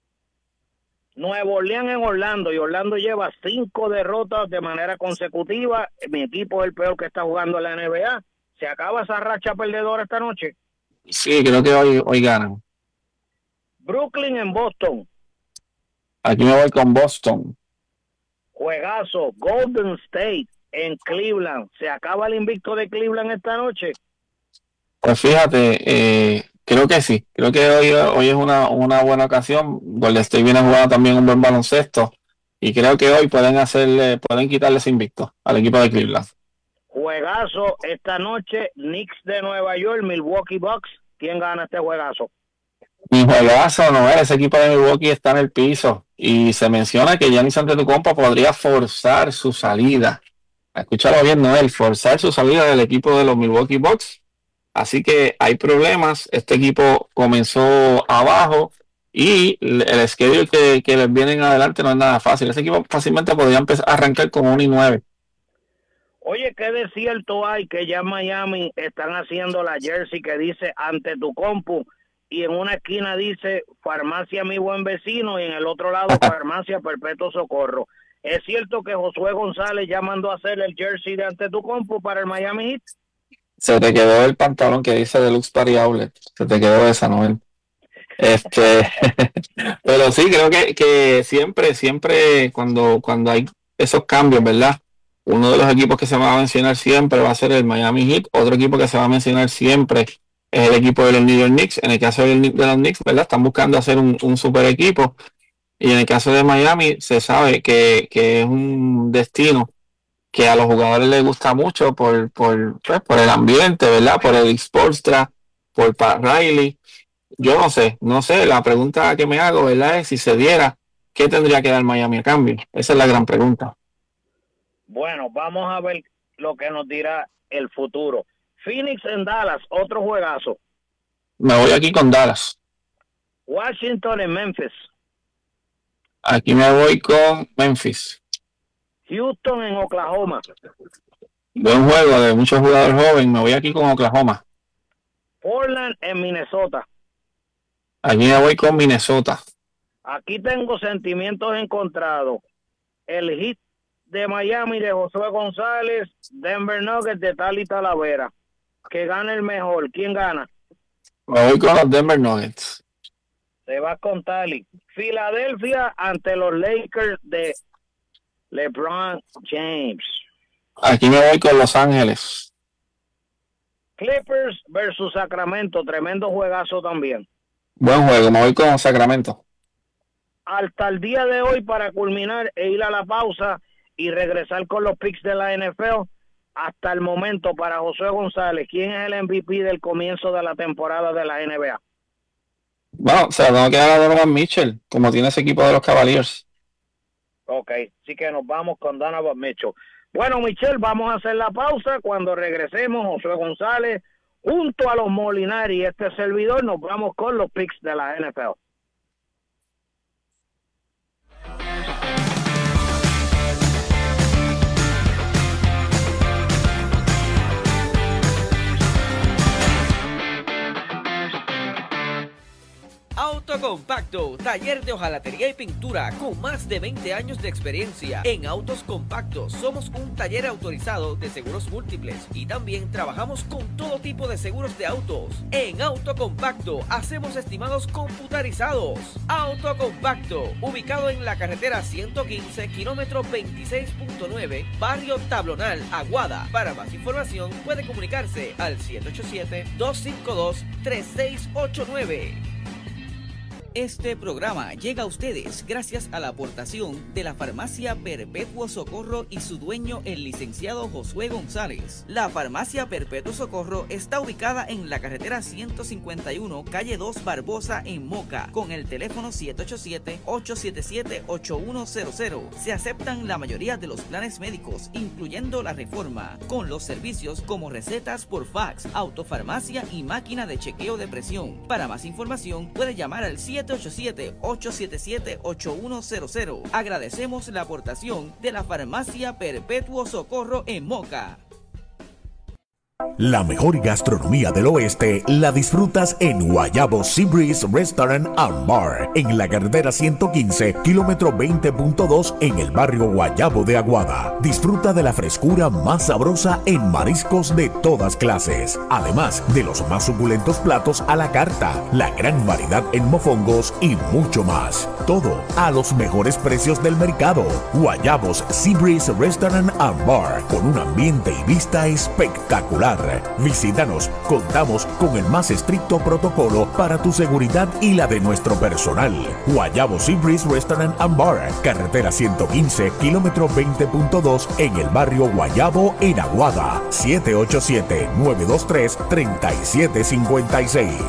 [SPEAKER 4] Nuevo Orleans en Orlando, y Orlando lleva 5 derrotas de manera consecutiva. Mi equipo es el peor que está jugando en la NBA. ¿Se acaba esa racha perdedora esta noche?
[SPEAKER 5] Sí, creo que hoy ganan.
[SPEAKER 4] Brooklyn en Boston.
[SPEAKER 5] Aquí me voy con Boston.
[SPEAKER 4] Juegazo. Golden State en Cleveland. ¿Se acaba el invicto de Cleveland esta noche?
[SPEAKER 5] Pues fíjate, creo que sí. Creo que hoy es una buena ocasión. Golden State viene jugando también un buen baloncesto y creo que hoy pueden quitarle ese invicto al equipo de Cleveland.
[SPEAKER 4] Juegazo esta noche. Knicks de Nueva York, Milwaukee Bucks. ¿Quién gana este juegazo?
[SPEAKER 5] Mi juegazo, no, ese equipo de Milwaukee está en el piso y se menciona que Giannis Antetokounmpo podría forzar su salida. Escúchalo bien, Noel, forzar su salida del equipo de los Milwaukee Bucks. Así que hay problemas. Este equipo comenzó abajo y el schedule que les viene en adelante no es nada fácil. Ese equipo fácilmente podría empezar a arrancar con 1-9.
[SPEAKER 4] Oye, qué de cierto hay que ya en Miami están haciendo la jersey que dice Antetokounmpo y en una esquina dice Farmacia Mi Buen Vecino y en el otro lado Farmacia Perpetuo Socorro. ¿Es cierto que Josué González ya mandó a hacer el jersey de Antetokounmpo para el Miami Heat?
[SPEAKER 5] Se te quedó el pantalón que dice Deluxe Party Outlet. Se te quedó esa, Noel. Pero sí, creo que siempre cuando hay esos cambios, ¿verdad? Uno de los equipos que se va a mencionar siempre va a ser el Miami Heat. Otro equipo que se va a mencionar siempre es el equipo de los New York Knicks. En el caso de los Knicks, ¿verdad? Están buscando hacer un super equipo. Y en el caso de Miami, se sabe que es un destino que a los jugadores les gusta mucho por el ambiente, ¿verdad? Por el Sportstra, por Pat Riley. Yo no sé, la pregunta que me hago, ¿verdad? Es si se diera, ¿qué tendría que dar Miami a cambio? Esa es la gran pregunta.
[SPEAKER 4] Bueno, vamos a ver lo que nos dirá el futuro. Phoenix en Dallas, otro juegazo.
[SPEAKER 5] Me voy aquí con Dallas.
[SPEAKER 4] Washington en Memphis.
[SPEAKER 5] Aquí me voy con Memphis.
[SPEAKER 4] Houston en Oklahoma.
[SPEAKER 5] Buen juego de muchos jugadores jóvenes. Me voy aquí con Oklahoma.
[SPEAKER 4] Portland en Minnesota.
[SPEAKER 5] Aquí me voy con Minnesota.
[SPEAKER 4] Aquí tengo sentimientos encontrados. El hit de Miami de Josué González, Denver Nuggets de Tali Talavera. Que gane el mejor. ¿Quién gana?
[SPEAKER 5] Me voy con los Denver Nuggets.
[SPEAKER 4] Se va con Tali. Filadelfia ante los Lakers de LeBron James.
[SPEAKER 5] Aquí me voy con Los Ángeles.
[SPEAKER 4] Clippers versus Sacramento. Tremendo juegazo también.
[SPEAKER 5] Buen juego, me voy con Sacramento.
[SPEAKER 4] Hasta el día de hoy, para culminar e ir a la pausa y regresar con los picks de la NFL, hasta el momento para Josué González, ¿quién es el MVP del comienzo de la temporada de la NBA?
[SPEAKER 5] Bueno, o sea, tengo que dar a Donovan Mitchell, como tiene ese equipo de los Cavaliers.
[SPEAKER 4] Ok, así que nos vamos con Donovan Mitchell. Bueno, Michelle, vamos a hacer la pausa. Cuando regresemos, Josué González, junto a los Molinari y este servidor, nos vamos con los picks de la NFL.
[SPEAKER 3] Autocompacto, taller de hojalatería y pintura con más de 20 años de experiencia. En Autos Compactos somos un taller autorizado de seguros múltiples y también trabajamos con todo tipo de seguros de autos. En Autocompacto hacemos estimados computarizados. Autocompacto, ubicado en la carretera 115, kilómetro 26.9, barrio Tablonal, Aguada. Para más información puede comunicarse al 787-252-3689. Este programa llega a ustedes gracias a la aportación de la Farmacia Perpetuo Socorro y su dueño, el licenciado Josué González. La Farmacia Perpetuo Socorro está ubicada en la carretera 151, calle 2 Barbosa, en Moca, con el teléfono 787-877-8100. Se aceptan la mayoría de los planes médicos, incluyendo la Reforma, con los servicios como recetas por fax, autofarmacia y máquina de chequeo de presión. Para más información puede llamar al 787-877-8100. Agradecemos la aportación de la Farmacia Perpetuo Socorro en Moca.
[SPEAKER 1] La mejor gastronomía del oeste la disfrutas en Guayabo Seabreeze Restaurant and Bar, en la carretera 115, kilómetro 20.2, en el barrio Guayabo de Aguada. Disfruta de la frescura más sabrosa en mariscos de todas clases, además de los más suculentos platos a la carta, la gran variedad en mofongos y mucho más. Todo a los mejores precios del mercado. Guayabos Seabreeze Restaurant and Bar, con un ambiente y vista espectacular. Visítanos, contamos con el más estricto protocolo para tu seguridad y la de nuestro personal. Guayabo Seabreeze Restaurant and Bar, carretera 115, kilómetro 20.2, en el barrio Guayabo, en Aguada. 787-923-3756.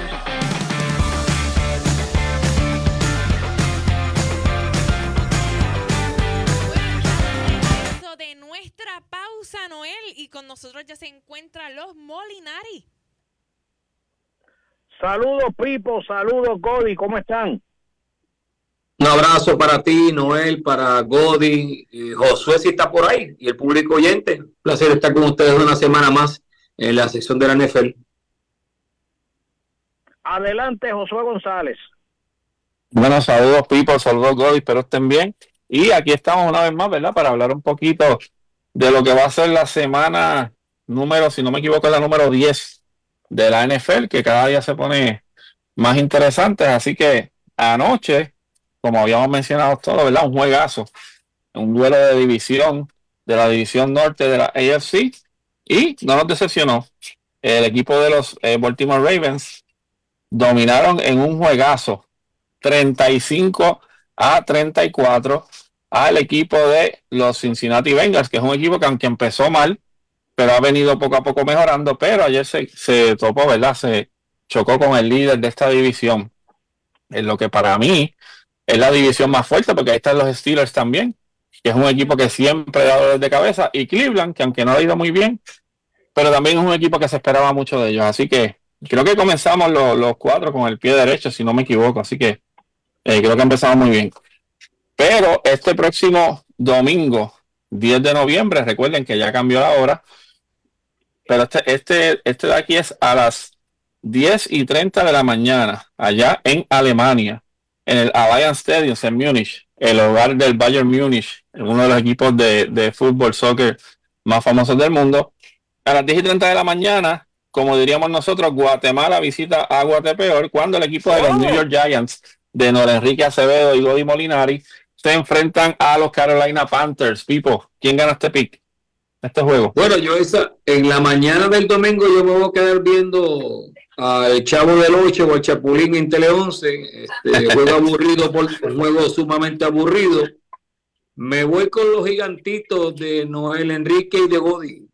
[SPEAKER 2] Y con nosotros ya se encuentran los Molinari.
[SPEAKER 4] Saludos, Pipo, saludos, Godi, ¿cómo están?
[SPEAKER 6] Un abrazo para ti, Noel, para Godi, Josué, si está por ahí, y el público oyente. Un placer estar con ustedes una semana más en la sección de la NFL.
[SPEAKER 4] Adelante, Josué González.
[SPEAKER 5] Bueno, saludos, Pipo, saludos, Godi, espero estén bien. Y aquí estamos una vez más, ¿verdad? Para hablar un poquito de lo que va a ser la semana número, si no me equivoco, es la número 10 de la NFL, que cada día se pone más interesante. Así que anoche, como habíamos mencionado todo, ¿verdad? Un juegazo, un duelo de división, de la división norte de la AFC, y no nos decepcionó. El equipo de los Baltimore Ravens dominaron en un juegazo 35-34 al equipo de los Cincinnati Bengals, que es un equipo que aunque empezó mal, pero ha venido poco a poco mejorando, pero ayer se topó, ¿verdad? Se chocó con el líder de esta división, en lo que para mí es la división más fuerte, porque ahí están los Steelers también, que es un equipo que siempre da dolores de cabeza, y Cleveland, que aunque no ha ido muy bien, pero también es un equipo que se esperaba mucho de ellos. Así que creo que comenzamos los cuatro con el pie derecho, si no me equivoco. Así que creo que empezamos muy bien. Pero este próximo domingo, 10 de noviembre, recuerden que ya cambió la hora, pero este de aquí es a las 10:30 de la mañana, allá en Alemania, en el Allianz Stadium en Múnich, el hogar del Bayern Múnich, uno de los equipos de fútbol, soccer más famosos del mundo. A las 10:30 de la mañana, como diríamos nosotros, Guatemala visita a Guatepeor, cuando el equipo de los New York Giants de Nor Enrique Acevedo y Godi Molinari se enfrentan a los Carolina Panthers. Pipo, ¿quién gana este juego?
[SPEAKER 6] Bueno, en la mañana del domingo yo me voy a quedar viendo al Chavo del 8 o al Chapulín en Tele 11. Juego aburrido, un juego sumamente aburrido. Me voy con los gigantitos de Noel Enrique y de Godi.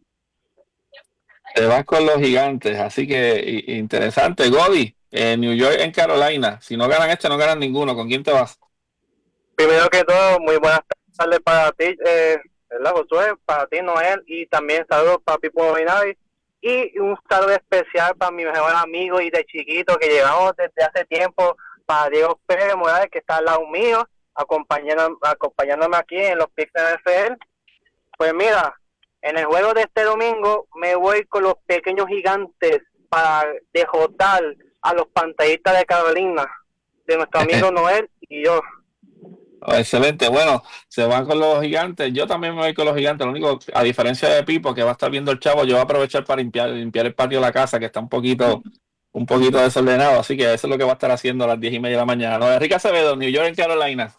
[SPEAKER 5] Te vas con los gigantes, así que interesante. Godi, New York en Carolina. Si no ganan no ganan ninguno. ¿Con quién te vas?
[SPEAKER 7] Primero que todo, muy buenas tardes para ti, ¿verdad, Josué? Para ti, Noel, y también saludos para Pipo Molinari. Y un saludo especial para mi mejor amigo y de chiquito que llevamos desde hace tiempo, para Diego Pérez Morales, que está al lado mío, acompañándome aquí en los Picks de NFL. Pues mira, en el juego de este domingo me voy con los pequeños gigantes para derrotar a los pantallistas de Carolina, de nuestro amigo Noel y yo.
[SPEAKER 5] Oh, excelente, bueno, se van con los gigantes. Yo también me voy con los gigantes. Lo único, a diferencia de Pipo, que va a estar viendo el Chavo, yo voy a aprovechar para limpiar el patio de la casa, que está un poquito desordenado. Así que eso es lo que va a estar haciendo a las 10:30 de la mañana. No, Enrique Acevedo, New York en Carolina.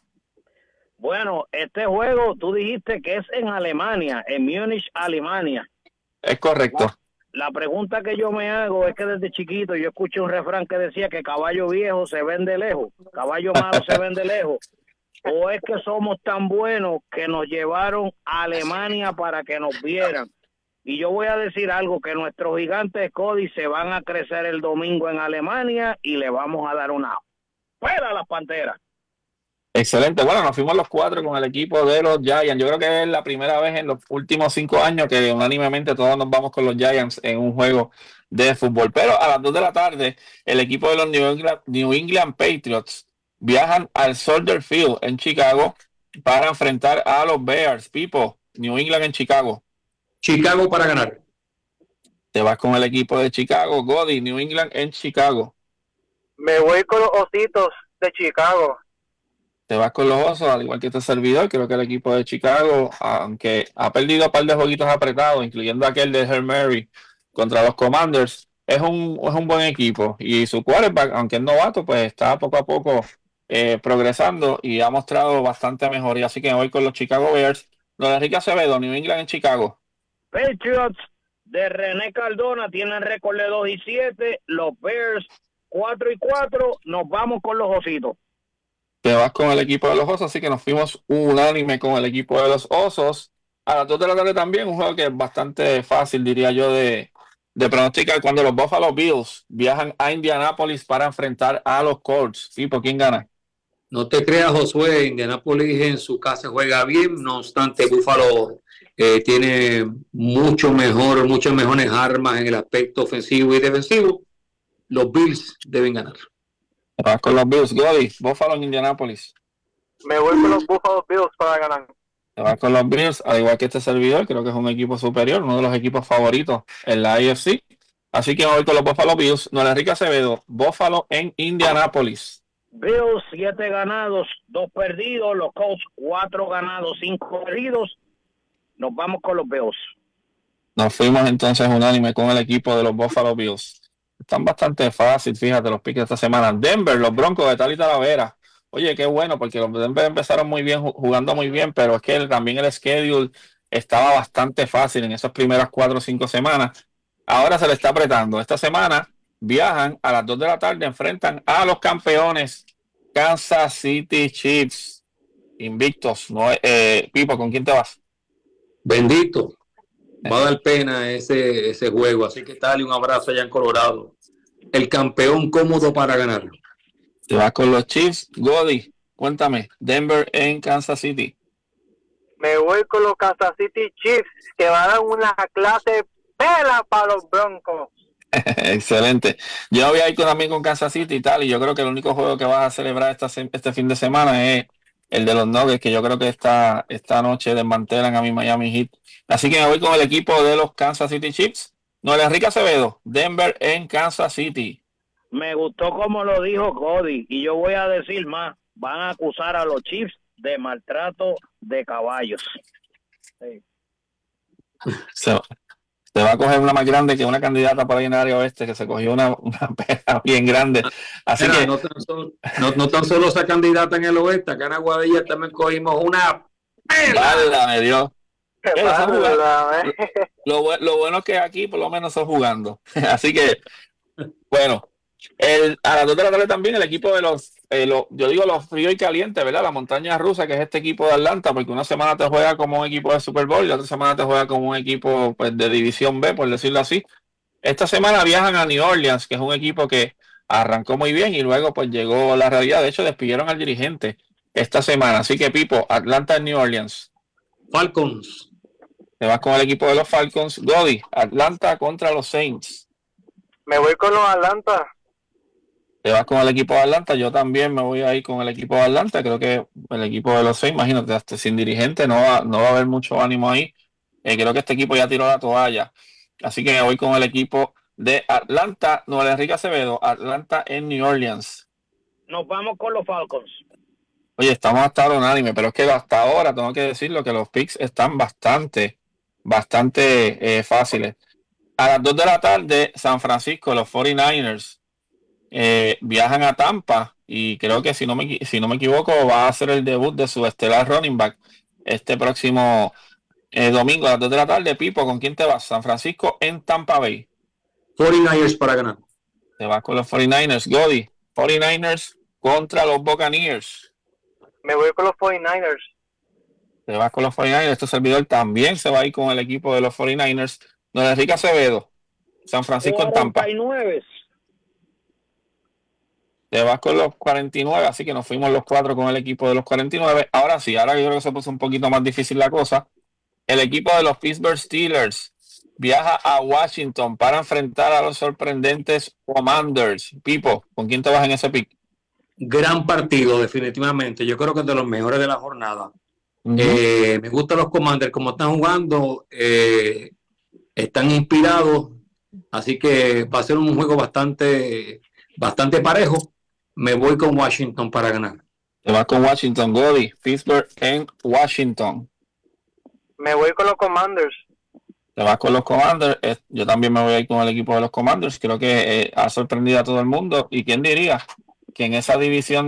[SPEAKER 4] Bueno, este juego tú dijiste que es en Alemania, en Múnich, Alemania.
[SPEAKER 5] Es correcto.
[SPEAKER 4] La pregunta que yo me hago es que desde chiquito yo escuché un refrán que decía que caballo viejo se vende lejos, caballo malo se vende lejos. ¿O es que somos tan buenos que nos llevaron a Alemania para que nos vieran? Y yo voy a decir algo, que nuestros gigantes Cody se van a crecer el domingo en Alemania y le vamos a dar una fuera a las Panteras.
[SPEAKER 5] Excelente, bueno, nos fuimos los cuatro con el equipo de los Giants. Yo creo que es la primera vez en los últimos 5 años que unánimemente todos nos vamos con los Giants en un juego de fútbol. Pero a las 2 de la tarde, el equipo de los New England Patriots viajan al Soldier Field en Chicago para enfrentar a los Bears. Pipo, New England en Chicago.
[SPEAKER 6] Chicago para ganar.
[SPEAKER 5] Te vas con el equipo de Chicago. Godi, New England en Chicago.
[SPEAKER 7] Me voy con los Ositos de Chicago.
[SPEAKER 5] Te vas con los Osos, al igual que este servidor. Creo que el equipo de Chicago, aunque ha perdido un par de jueguitos apretados, incluyendo aquel de Hail Mary contra los Commanders, es un buen equipo. Y su quarterback, aunque es novato, pues está poco a poco progresando y ha mostrado bastante mejoría. Así que me voy con los Chicago Bears. Don Enrique Acevedo, New England en Chicago.
[SPEAKER 4] Patriots de René Cardona tienen récord de 2-7. Los Bears 4-4. Nos vamos con los Ositos.
[SPEAKER 5] Te vas con el equipo de los Osos, así que nos fuimos unánime con el equipo de los Osos. A las 2 de la tarde también, un juego que es bastante fácil, diría yo, de pronosticar, cuando los Buffalo Bills viajan a Indianápolis para enfrentar a los Colts. ¿Sí? ¿Por quién gana?
[SPEAKER 6] No te creas, Josué, Indianápolis en su casa juega bien, no obstante, Buffalo tiene muchas mejores armas en el aspecto ofensivo y defensivo. Los Bills deben ganar.
[SPEAKER 5] Vas con los Bills. Godi, Buffalo en Indianápolis.
[SPEAKER 7] Me voy con los Buffalo Bills para ganar.
[SPEAKER 5] Te vas con los Bills, al igual que este servidor, creo que es un equipo superior, uno de los equipos favoritos en la AFC. Así que me voy con los Buffalo Bills. Don Enrique Acevedo, Buffalo en Indianápolis.
[SPEAKER 4] Bills 7 ganados, 2 perdidos. Los Colts 4 ganados, 5 perdidos. Nos vamos con los Bills.
[SPEAKER 5] Nos fuimos entonces unánime con el equipo de los Buffalo Bills. Están bastante fácil, fíjate, los picks de esta semana. Denver, los Broncos de Tali Talavera. Oye, qué bueno, porque los Denver empezaron muy bien, jugando muy bien, pero es que también el schedule estaba bastante fácil en esas primeras 4 o 5 semanas. Ahora se le está apretando. Esta semana viajan a las 2 de la tarde, enfrentan a los campeones Kansas City Chiefs, invictos. No, Pipo, ¿con quién te vas?
[SPEAKER 6] Bendito. Va a dar pena ese juego, así que dale un abrazo allá en Colorado. el campeón cómodo para ganar.
[SPEAKER 5] Te vas con los Chiefs. Godi, cuéntame, Denver en Kansas City.
[SPEAKER 7] Me voy con los Kansas City Chiefs, que van a dar una clase pela para los Broncos.
[SPEAKER 5] Excelente. Yo voy a ir también con Kansas City y tal, y yo creo que el único juego que vas a celebrar este fin de semana es el de los Nuggets, que yo creo que esta noche desmantelan a mi Miami Heat. Así que me voy con el equipo de los Kansas City Chiefs. Noel Enrique Acevedo, Denver en Kansas City.
[SPEAKER 4] Me gustó como lo dijo Cody, y yo voy a decir más, van a acusar a los Chiefs de maltrato de caballos. Sí.
[SPEAKER 5] Se va a coger una más grande que una candidata por ahí en el área oeste, que se cogió una pena bien grande. Así que
[SPEAKER 6] no tan solo esa candidata en el oeste, acá en Aguadilla también cogimos una pena.
[SPEAKER 5] Válgame Dios. Lo bueno es que aquí por lo menos estoy jugando. Así que, bueno, a las 2 de la tarde también el equipo de yo digo los fríos y calientes, ¿verdad? La montaña rusa, que es este equipo de Atlanta, porque una semana te juega como un equipo de Super Bowl y la otra semana te juega como un equipo, pues, de División B, por decirlo así. Esta semana viajan a New Orleans, que es un equipo que arrancó muy bien y luego pues llegó la realidad. De hecho, despidieron al dirigente esta semana. Así que, Pipo, Atlanta en New Orleans.
[SPEAKER 6] Falcons.
[SPEAKER 5] Te vas con el equipo de los Falcons. Godi, Atlanta contra los Saints.
[SPEAKER 7] Me voy con los Atlanta.
[SPEAKER 5] Te vas con el equipo de Atlanta. Yo también me voy a ir con el equipo de Atlanta. Creo que el equipo de los Saints, imagínate, hasta sin dirigente no va a haber mucho ánimo ahí. Creo que este equipo ya tiró la toalla. Así que me voy con el equipo de Atlanta. Noel Enrique Acevedo, Atlanta en New Orleans.
[SPEAKER 4] Nos vamos con los Falcons.
[SPEAKER 5] Oye, estamos hasta ahora unánime, pero es que hasta ahora tengo que decirlo que los picks están bastante fáciles. A las 2 de la tarde, San Francisco, los 49ers viajan a Tampa y creo que si no me equivoco va a ser el debut de su estelar running back este próximo domingo a las 2 de la tarde. Pipo, ¿con quién te vas? San Francisco en Tampa Bay.
[SPEAKER 6] 49ers para ganar.
[SPEAKER 5] Te vas con los 49ers. Godi, 49ers contra los Buccaneers.
[SPEAKER 7] Me voy con los 49ers.
[SPEAKER 5] Te vas con los 49ers. Este servidor también se va a ir con el equipo de los 49ers. Don Enrique Acevedo, San Francisco en Tampa.
[SPEAKER 4] 49.
[SPEAKER 5] Te vas con los 49, así que nos fuimos los 4 con el equipo de los 49. Ahora sí, ahora yo creo que se puso un poquito más difícil la cosa. El equipo de los Pittsburgh Steelers viaja a Washington para enfrentar a los sorprendentes Commanders. Pipo, ¿con quién te vas en ese pick?
[SPEAKER 6] Gran partido, definitivamente. Yo creo que es de los mejores de la jornada. Me gustan los Commanders, como están jugando, están inspirados, así que va a ser un juego bastante parejo. Me voy con Washington para ganar.
[SPEAKER 5] Te vas con Washington, Godi. Pittsburgh en Washington.
[SPEAKER 7] Me voy con los Commanders.
[SPEAKER 5] Te vas con los Commanders. Yo también me voy a ir con el equipo de los Commanders. Creo que ha sorprendido a todo el mundo. ¿Y quién diría que en esa división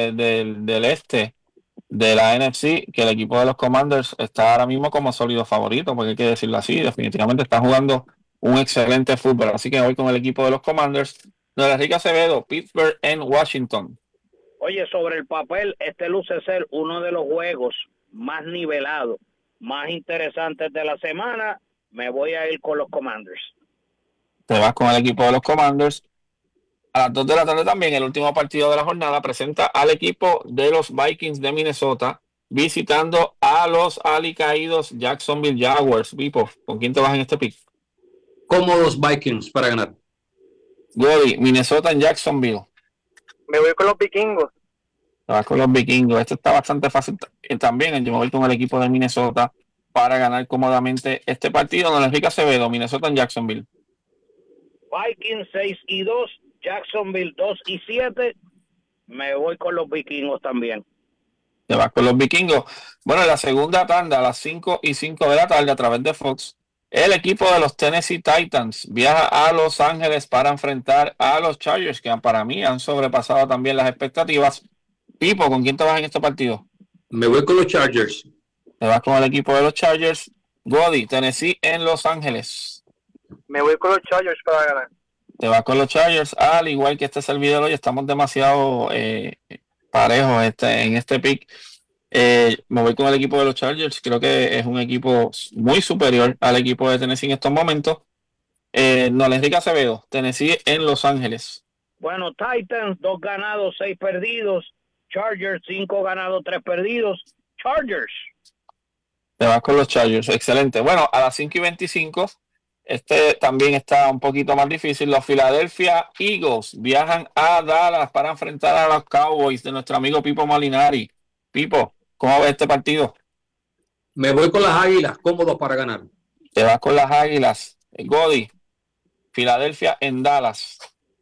[SPEAKER 5] del este de la NFC, que el equipo de los Commanders está ahora mismo como sólido favorito? Porque hay que decirlo así, definitivamente está jugando un excelente fútbol. Así que me voy con el equipo de los Commanders. Don Enrique Acevedo, Pittsburgh en Washington.
[SPEAKER 4] Oye, sobre el papel, este luce ser uno de los juegos más nivelados, más interesantes de la semana. Me voy a ir con los Commanders.
[SPEAKER 5] Te vas con el equipo de los Commanders. A las 2 de la tarde también, el último partido de la jornada presenta al equipo de los Vikings de Minnesota visitando a los alicaídos Jacksonville Jaguars. Pipo, ¿con quién te vas en este pick?
[SPEAKER 6] Cómodos Vikings para ganar.
[SPEAKER 5] Godi, Minnesota en Jacksonville.
[SPEAKER 7] Me voy con los vikingos.
[SPEAKER 5] Te vas con los vikingos. Esto está bastante fácil también. Yo me voy con el equipo de Minnesota para ganar cómodamente este partido. Don Enrique Acevedo, Minnesota en Jacksonville.
[SPEAKER 4] Vikings 6-2, Jacksonville 2-7. Me voy con los vikingos también.
[SPEAKER 5] Te vas con los vikingos. Bueno, en la segunda tanda, a las 5:05 de la tarde, a través de Fox, el equipo de los Tennessee Titans viaja a Los Ángeles para enfrentar a los Chargers, que para mí han sobrepasado también las expectativas. Pipo, ¿con quién te vas en este partido?
[SPEAKER 6] Me voy con los Chargers.
[SPEAKER 5] Te vas con el equipo de los Chargers. Godi, Tennessee en Los Ángeles.
[SPEAKER 7] Me voy con los Chargers para ganar.
[SPEAKER 5] Te vas con los Chargers, al igual que este servidor hoy. Estamos demasiado parejos en este pick. Me voy con el equipo de los Chargers. Creo que es un equipo muy superior al equipo de Tennessee en estos momentos. No, Enrique Acevedo, Tennessee en Los Ángeles.
[SPEAKER 4] Bueno, Titans, 2 ganados, 6 perdidos. Chargers, 5 ganados, 3 perdidos. Chargers.
[SPEAKER 5] Te vas con los Chargers, excelente. Bueno, a las 5:25, también está un poquito más difícil. Los Philadelphia Eagles viajan a Dallas para enfrentar a los Cowboys de nuestro amigo Pipo Molinari. Pipo, ¿cómo ves este partido?
[SPEAKER 6] Me voy con las Águilas, cómodos para ganar.
[SPEAKER 5] Te vas con las Águilas. Godi, Filadelfia en Dallas.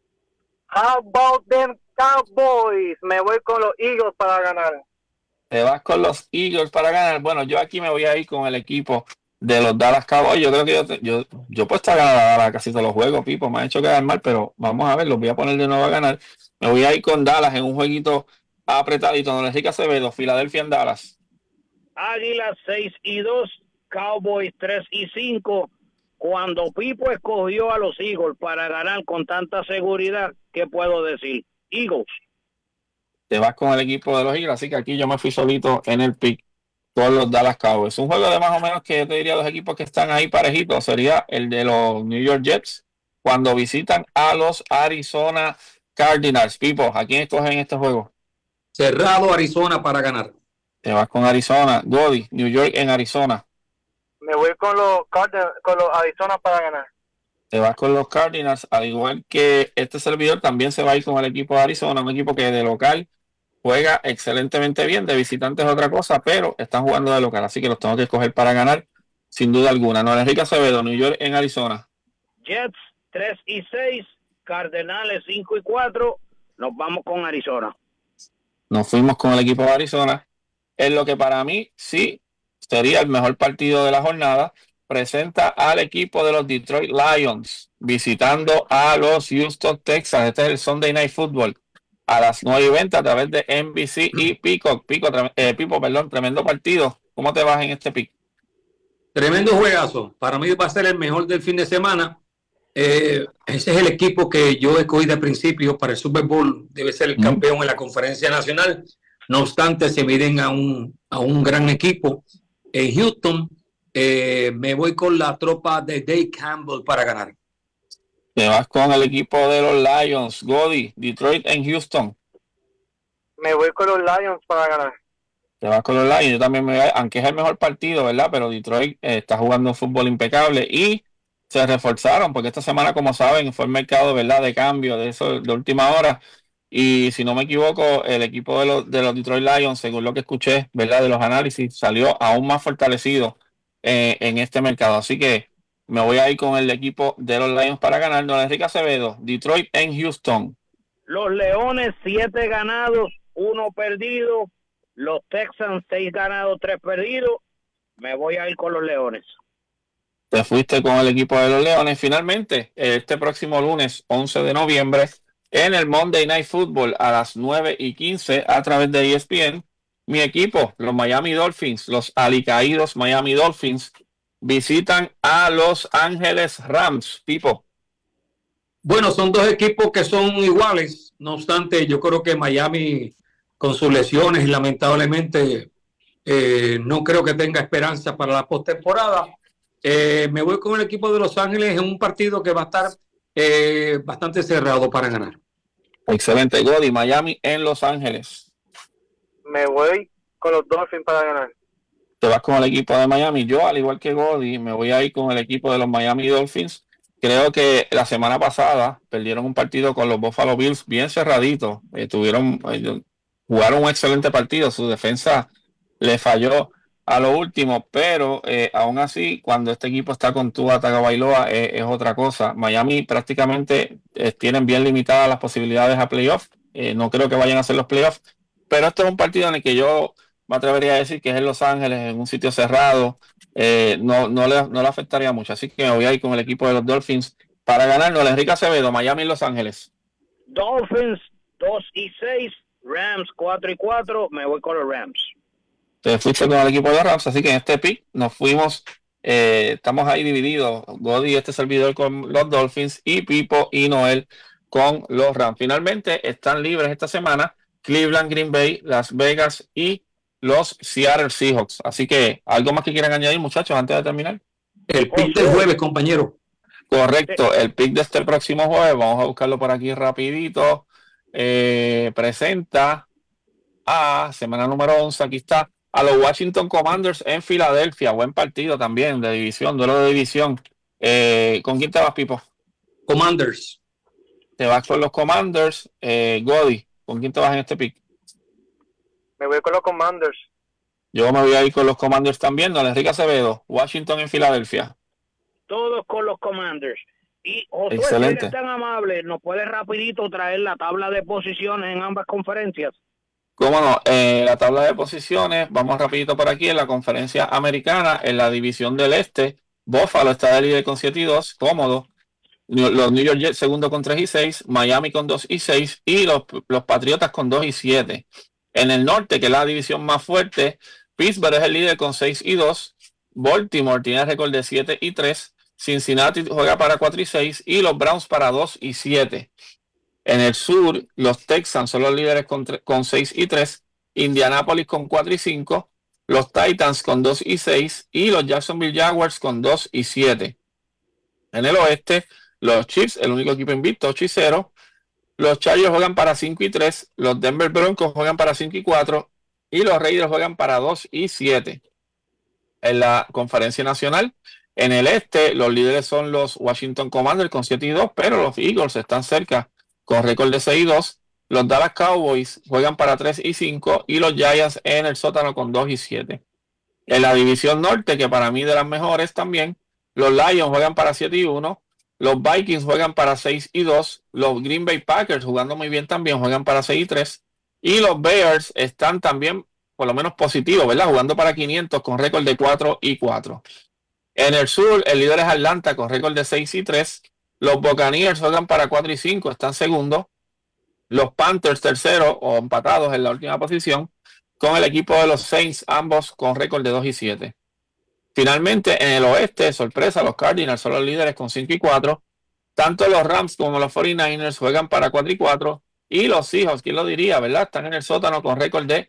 [SPEAKER 7] How about them Cowboys? Me voy con los Eagles para ganar.
[SPEAKER 5] Te vas con los Eagles para ganar. Bueno, yo aquí me voy a ir con el equipo de los Dallas Cowboys. Yo creo que yo puedo estar ganando casi todos los juegos, Pipo. Me ha hecho quedar mal, pero vamos a ver, los voy a poner de nuevo a ganar. Me voy a ir con Dallas en un jueguito apretadito. Don Enrique Acevedo, Filadelfia en Dallas.
[SPEAKER 4] Águilas 6-2, Cowboys 3-5. Cuando Pipo escogió a los Eagles para ganar con tanta seguridad, ¿qué puedo decir? Eagles.
[SPEAKER 5] Te vas con el equipo de los Eagles, así que aquí yo me fui solito en el pick con los Dallas Cowboys. Un juego de más o menos que yo te diría los equipos que están ahí parejitos sería el de los New York Jets cuando visitan a los Arizona Cardinals. Pipo, ¿a quién escogen en este juego?
[SPEAKER 6] Cerrado Arizona para ganar.
[SPEAKER 5] Te vas con Arizona. Godi, New York en Arizona.
[SPEAKER 7] Me voy con los Arizona para ganar.
[SPEAKER 5] Te vas con los Cardinals, al igual que este servidor también se va a ir con el equipo de Arizona, un equipo que de local juega excelentemente bien, de visitantes es otra cosa, pero están jugando de local, así que los tengo que escoger para ganar, sin duda alguna. No, Enrique Acevedo, New York en Arizona.
[SPEAKER 4] Jets 3-6, Cardenales 5-4, nos vamos con Arizona.
[SPEAKER 5] Nos fuimos con el equipo de Arizona, en lo que para mí sí sería el mejor partido de la jornada. Presenta al equipo de los Detroit Lions visitando a los Houston Texans. Este es el Sunday Night Football a las 9:20 a través de NBC y Peacock. Pipo, tremendo partido. ¿Cómo te vas en este pick?
[SPEAKER 6] Tremendo juegazo. Para mí va a ser el mejor del fin de semana. Ese es el equipo que yo escogí de principio para el Super Bowl. Debe ser el campeón en la conferencia nacional. No obstante, se miden a un gran equipo. En Houston, me voy con la tropa de Dave Campbell para ganar.
[SPEAKER 5] Te vas con el equipo de los Lions. Godi, Detroit en Houston.
[SPEAKER 7] Me voy con los Lions para ganar.
[SPEAKER 5] Te vas con los Lions. Yo también me voy, aunque es el mejor partido, ¿verdad? Pero Detroit está jugando un fútbol impecable y se reforzaron porque esta semana, como saben, fue el mercado, ¿verdad?, de cambio de eso de última hora. Y si no me equivoco, el equipo de los Detroit Lions, según lo que escuché, ¿verdad?, de los análisis, salió aún más fortalecido en este mercado. Así que me voy a ir con el equipo de los Lions para ganar. Don Enrique Acevedo, Detroit en Houston.
[SPEAKER 4] Los Leones 7 ganados, 1 perdido. Los Texans 6 ganados, 3 perdidos. Me voy a ir con los Leones.
[SPEAKER 5] Te fuiste con el equipo de los Leones. Finalmente, este próximo lunes 11 de noviembre, en el Monday Night Football a las 9:15 a través de ESPN, mi equipo, los Miami Dolphins, los alicaídos Miami Dolphins, visitan a Los Ángeles Rams. Pipo.
[SPEAKER 6] Bueno, son dos equipos que son iguales. No obstante, yo creo que Miami, con sus lesiones, lamentablemente, no creo que tenga esperanza para la postemporada. Me voy con el equipo de Los Ángeles en un partido que va a estar bastante cerrado para ganar.
[SPEAKER 5] Excelente, Godi, Miami en Los Ángeles.
[SPEAKER 7] Me voy con los Dolphins para ganar.
[SPEAKER 5] Te vas con el equipo de Miami. Yo, al igual que Godi, me voy a ir con el equipo de los Miami Dolphins. Creo que la semana pasada perdieron un partido con los Buffalo Bills bien cerradito. Jugaron un excelente partido. Su defensa le falló a lo último, pero aún así, cuando este equipo está con Tua Tagovailoa, es otra cosa. Miami prácticamente tienen bien limitadas las posibilidades a playoff. No creo que vayan a hacer los playoffs, pero este es un partido en el que yo me atrevería a decir que es en Los Ángeles, en un sitio cerrado. No le afectaría mucho, así que me voy a ir con el equipo de los Dolphins para ganarlo. Enrique Acevedo, Miami y Los Ángeles.
[SPEAKER 4] Dolphins 2-6, Rams 4-4, me voy con los Rams.
[SPEAKER 5] Te fuiste con el equipo de Rams, así que en este pick nos fuimos, estamos ahí divididos, Godi, este servidor con los Dolphins, y Pipo y Noel con los Rams. Finalmente están libres esta semana Cleveland, Green Bay, Las Vegas y los Seattle Seahawks. Así que, ¿algo más que quieran añadir, muchachos, antes de terminar?
[SPEAKER 6] El pick del jueves, compañero.
[SPEAKER 5] Correcto, el pick de este próximo jueves, vamos a buscarlo por aquí rapidito. Presenta a semana número 11, aquí está, a los Washington Commanders en Filadelfia. Buen partido también de división, duelo de división. ¿Con quién te vas, Pipo?
[SPEAKER 6] Commanders.
[SPEAKER 5] Te vas con los Commanders. Godi, ¿con quién te vas en este pick?
[SPEAKER 7] Me voy con los Commanders.
[SPEAKER 5] Yo me voy a ir con los Commanders también. Don Enrique Acevedo, Washington en Filadelfia.
[SPEAKER 4] Todos con los Commanders. Y Josué, si
[SPEAKER 5] Excelente.
[SPEAKER 4] eres tan amable, ¿nos puedes rapidito traer la tabla de posiciones en ambas conferencias?
[SPEAKER 5] Cómo no, la tabla de posiciones, vamos rapidito por aquí en la conferencia americana, en la división del este, Buffalo está de líder con 7-2, cómodo. Los New York Jets segundo con 3-6, Miami con 2-6 y los Patriotas con 2-7. En el norte, que es la división más fuerte, Pittsburgh es el líder con 6-2, Baltimore tiene récord de 7-3, Cincinnati juega para 4-6 y los Browns para 2-7. En el sur, los Texans son los líderes con 6-3, Indianapolis con 4-5, los Titans con 2-6 y los Jacksonville Jaguars con 2-7. En el oeste, los Chiefs, el único equipo invicto, 8-0, los Chargers juegan para 5-3, los Denver Broncos juegan para 5-4 y los Raiders juegan para 2-7. En la conferencia nacional, en el este, los líderes son los Washington Commanders con 7-2, pero los Eagles están cerca con récord de 6-2. Los Dallas Cowboys juegan para 3-5 y los Giants en el sótano con 2-7. En la división norte, que para mí de las mejores también, los Lions juegan para 7-1, los Vikings juegan para 6-2, los Green Bay Packers jugando muy bien también juegan para 6-3 y los Bears están también por lo menos positivos, ¿verdad? Jugando para 500 con récord de 4-4. En el sur, el líder es Atlanta con récord de 6-3. Los Buccaneers juegan para 4-5, están segundos. Los Panthers terceros o empatados en la última posición con el equipo de los Saints, ambos con récord de 2-7. Finalmente, en el oeste, sorpresa, los Cardinals son los líderes con 5-4. Tanto los Rams como los 49ers juegan para 4-4. Y los Seahawks, ¿quién lo diría, verdad? Están en el sótano con récord de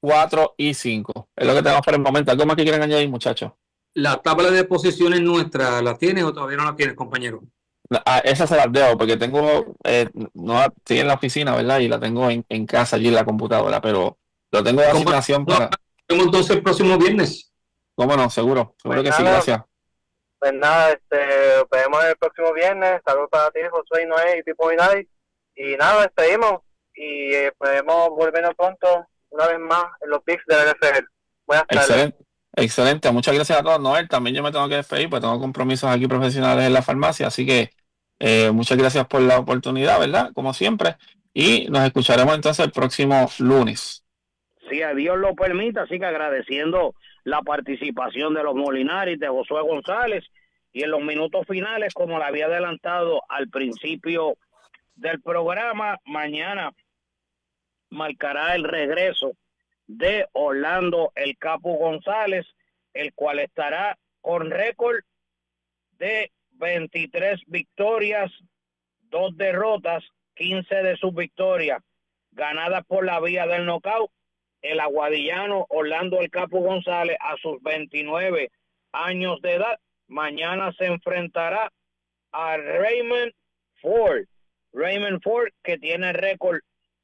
[SPEAKER 5] 4-5. Es lo que tenemos por el momento. ¿Algo más que quieran añadir, muchachos?
[SPEAKER 6] ¿La tabla de posiciones nuestra la tienes o todavía no la tienes, compañero?
[SPEAKER 5] Esa se las debo porque tengo, no estoy en la oficina, ¿verdad? Y la tengo en casa allí en la computadora, pero lo tengo de asignación para...
[SPEAKER 6] Vemos entonces el próximo viernes.
[SPEAKER 5] ¿Cómo no? Seguro
[SPEAKER 7] Pues
[SPEAKER 5] que sí,
[SPEAKER 7] nada.
[SPEAKER 5] gracias.
[SPEAKER 7] Pues nada, nos vemos el próximo viernes. Saludos para ti, Josué y Noé y Pipo y Nadie. Y nada, despedimos y podemos volvernos pronto una vez más en los picks de la NFL. Buenas tardes.
[SPEAKER 5] Excelente, muchas gracias a todos. Noel, también yo me tengo que despedir, pues tengo compromisos aquí profesionales en la farmacia, así que muchas gracias por la oportunidad, ¿verdad? Como siempre, y nos escucharemos entonces el próximo lunes.
[SPEAKER 4] Si a Dios lo permite, así que agradeciendo la participación de los Molinares, de Josué González, y en los minutos finales, como le había adelantado al principio del programa, mañana marcará el regreso de Orlando el Capu González, el cual estará con récord de 23 victorias, 2 derrotas, 15 de sus victorias ganadas por la vía del nocaut. El aguadillano Orlando el Capu González, a sus 29 años de edad, mañana se enfrentará a Raymond Ford. Raymond Ford, que tiene récord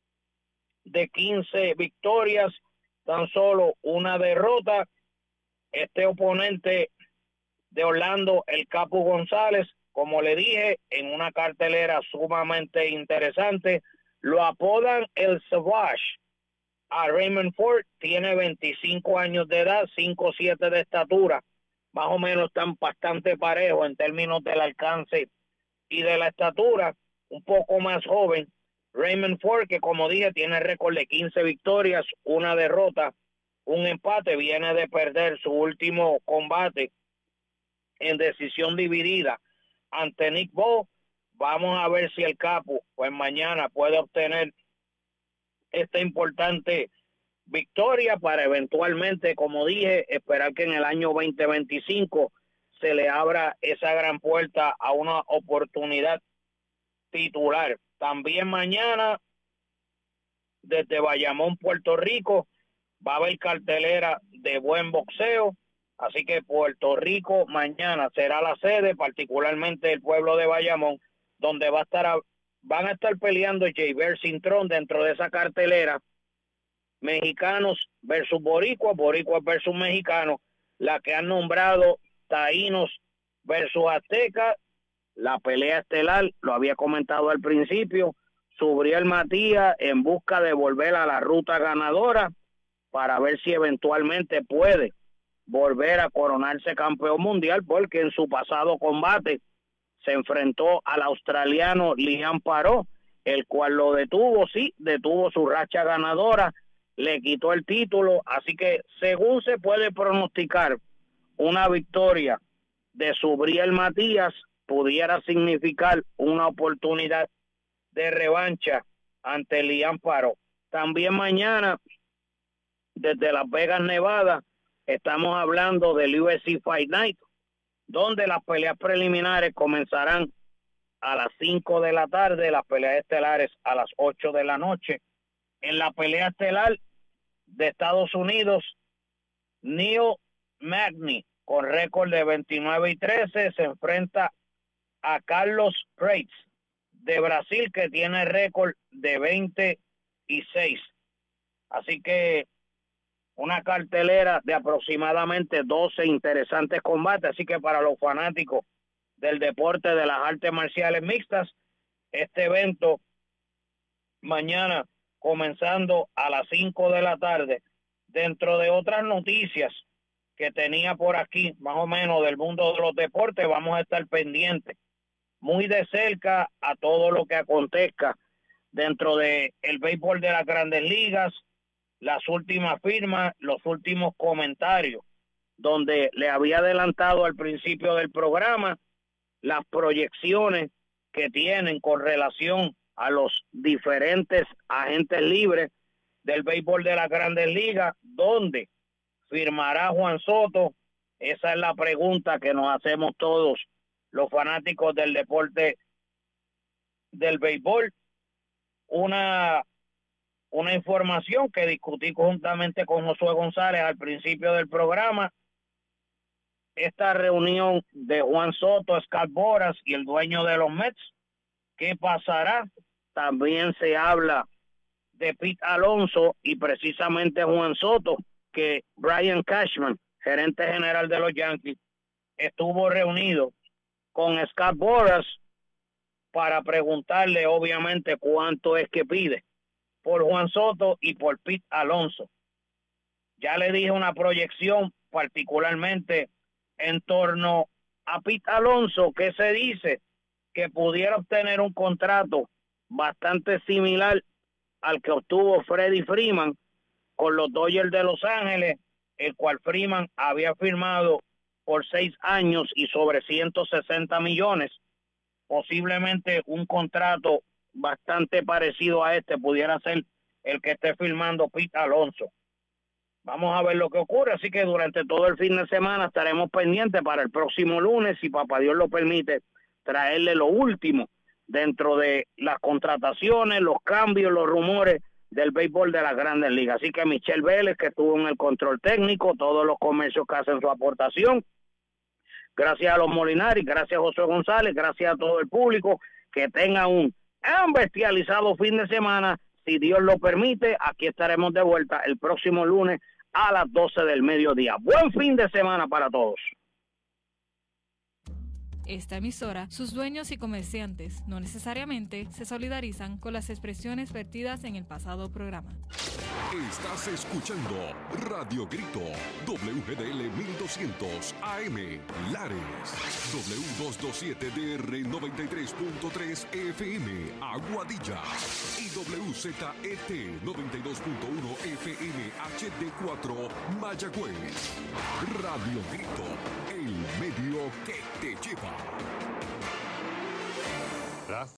[SPEAKER 4] de 15 victorias, tan solo una derrota. Este oponente de Orlando, el Capu González, como le dije, en una cartelera sumamente interesante, lo apodan el Savage. A Raymond Ford tiene 25 años de edad, 5'7" de estatura, más o menos están bastante parejos en términos del alcance y de la estatura, un poco más joven Raymond Ford, que como dije tiene récord de 15 victorias, una derrota, un empate, viene de perder su último combate en decisión dividida ante Nick Bowe. Vamos a ver si el Capu pues mañana puede obtener esta importante victoria para eventualmente, como dije, esperar que en el año 2025 se le abra esa gran puerta a una oportunidad titular. También mañana, desde Bayamón, Puerto Rico, va a haber cartelera de buen boxeo. Así que Puerto Rico mañana será la sede, particularmente el pueblo de Bayamón, donde van a estar peleando Jaybird Cintrón dentro de esa cartelera. Mexicanos versus boricuas, boricuas versus mexicanos, la que han nombrado taínos versus aztecas, la pelea estelar, lo había comentado al principio, Subriel Matías en busca de volver a la ruta ganadora para ver si eventualmente puede volver a coronarse campeón mundial, porque en su pasado combate se enfrentó al australiano Liam Paró, el cual lo detuvo su racha ganadora, le quitó el título, así que según se puede pronosticar, una victoria de Subriel Matías pudiera significar una oportunidad de revancha ante Liam Paró. También mañana, desde Las Vegas, Nevada, estamos hablando del UFC Fight Night, donde las peleas preliminares comenzarán a las 5 de la tarde, las peleas estelares a las 8 de la noche. En la pelea estelar de Estados Unidos, Neil Magny, con récord de 29-13, se enfrenta a Carlos Prates de Brasil, que tiene récord de 20-6. Así que una cartelera de aproximadamente 12 interesantes combates. Así que para los fanáticos del deporte de las artes marciales mixtas, este evento mañana comenzando a las 5 de la tarde. Dentro de otras noticias que tenía por aquí, más o menos del mundo de los deportes, vamos a estar pendientes muy de cerca a todo lo que acontezca dentro de el béisbol de las Grandes Ligas, las últimas firmas, los últimos comentarios, donde le había adelantado al principio del programa las proyecciones que tienen con relación a los diferentes agentes libres del béisbol de las Grandes Ligas, ¿dónde firmará Juan Soto? Esa es la pregunta que nos hacemos todos los fanáticos del deporte del béisbol. Una información que discutí conjuntamente con Josué González al principio del programa: esta reunión de Juan Soto, Scott Boras y el dueño de los Mets, ¿qué pasará? También se habla de Pete Alonso y precisamente Juan Soto, que Brian Cashman, gerente general de los Yankees, estuvo reunido con Scott Boras para preguntarle obviamente cuánto es que pide por Juan Soto y por Pete Alonso. Ya le dije una proyección particularmente en torno a Pete Alonso, que se dice que pudiera obtener un contrato bastante similar al que obtuvo Freddie Freeman con los Dodgers de Los Ángeles, el cual Freeman había firmado por 6 años y sobre 160 millones. Posiblemente un contrato bastante parecido a este pudiera ser el que esté firmando Pete Alonso. Vamos a ver lo que ocurre, así que durante todo el fin de semana estaremos pendientes para el próximo lunes, si papá Dios lo permite, traerle lo último dentro de las contrataciones, los cambios, los rumores del béisbol de las Grandes Ligas. Así que Michelle Vélez, que estuvo en el control técnico, todos los comercios que hacen su aportación, gracias a los Molinari, gracias a José González, gracias a todo el público, que tenga un bestializado fin de semana. Si Dios lo permite, aquí estaremos de vuelta el próximo lunes a las 12 del mediodía. Buen fin de semana para todos.
[SPEAKER 8] Esta emisora, sus dueños y comerciantes no necesariamente se solidarizan con las expresiones vertidas en el pasado programa.
[SPEAKER 9] Estás escuchando Radio Grito, WGDL 1200 AM, Lares, W227DR 93.3 FM, Aguadilla, y WZET 92.1 FM HD4, Mayagüez. Radio Grito, el medio que te lleva.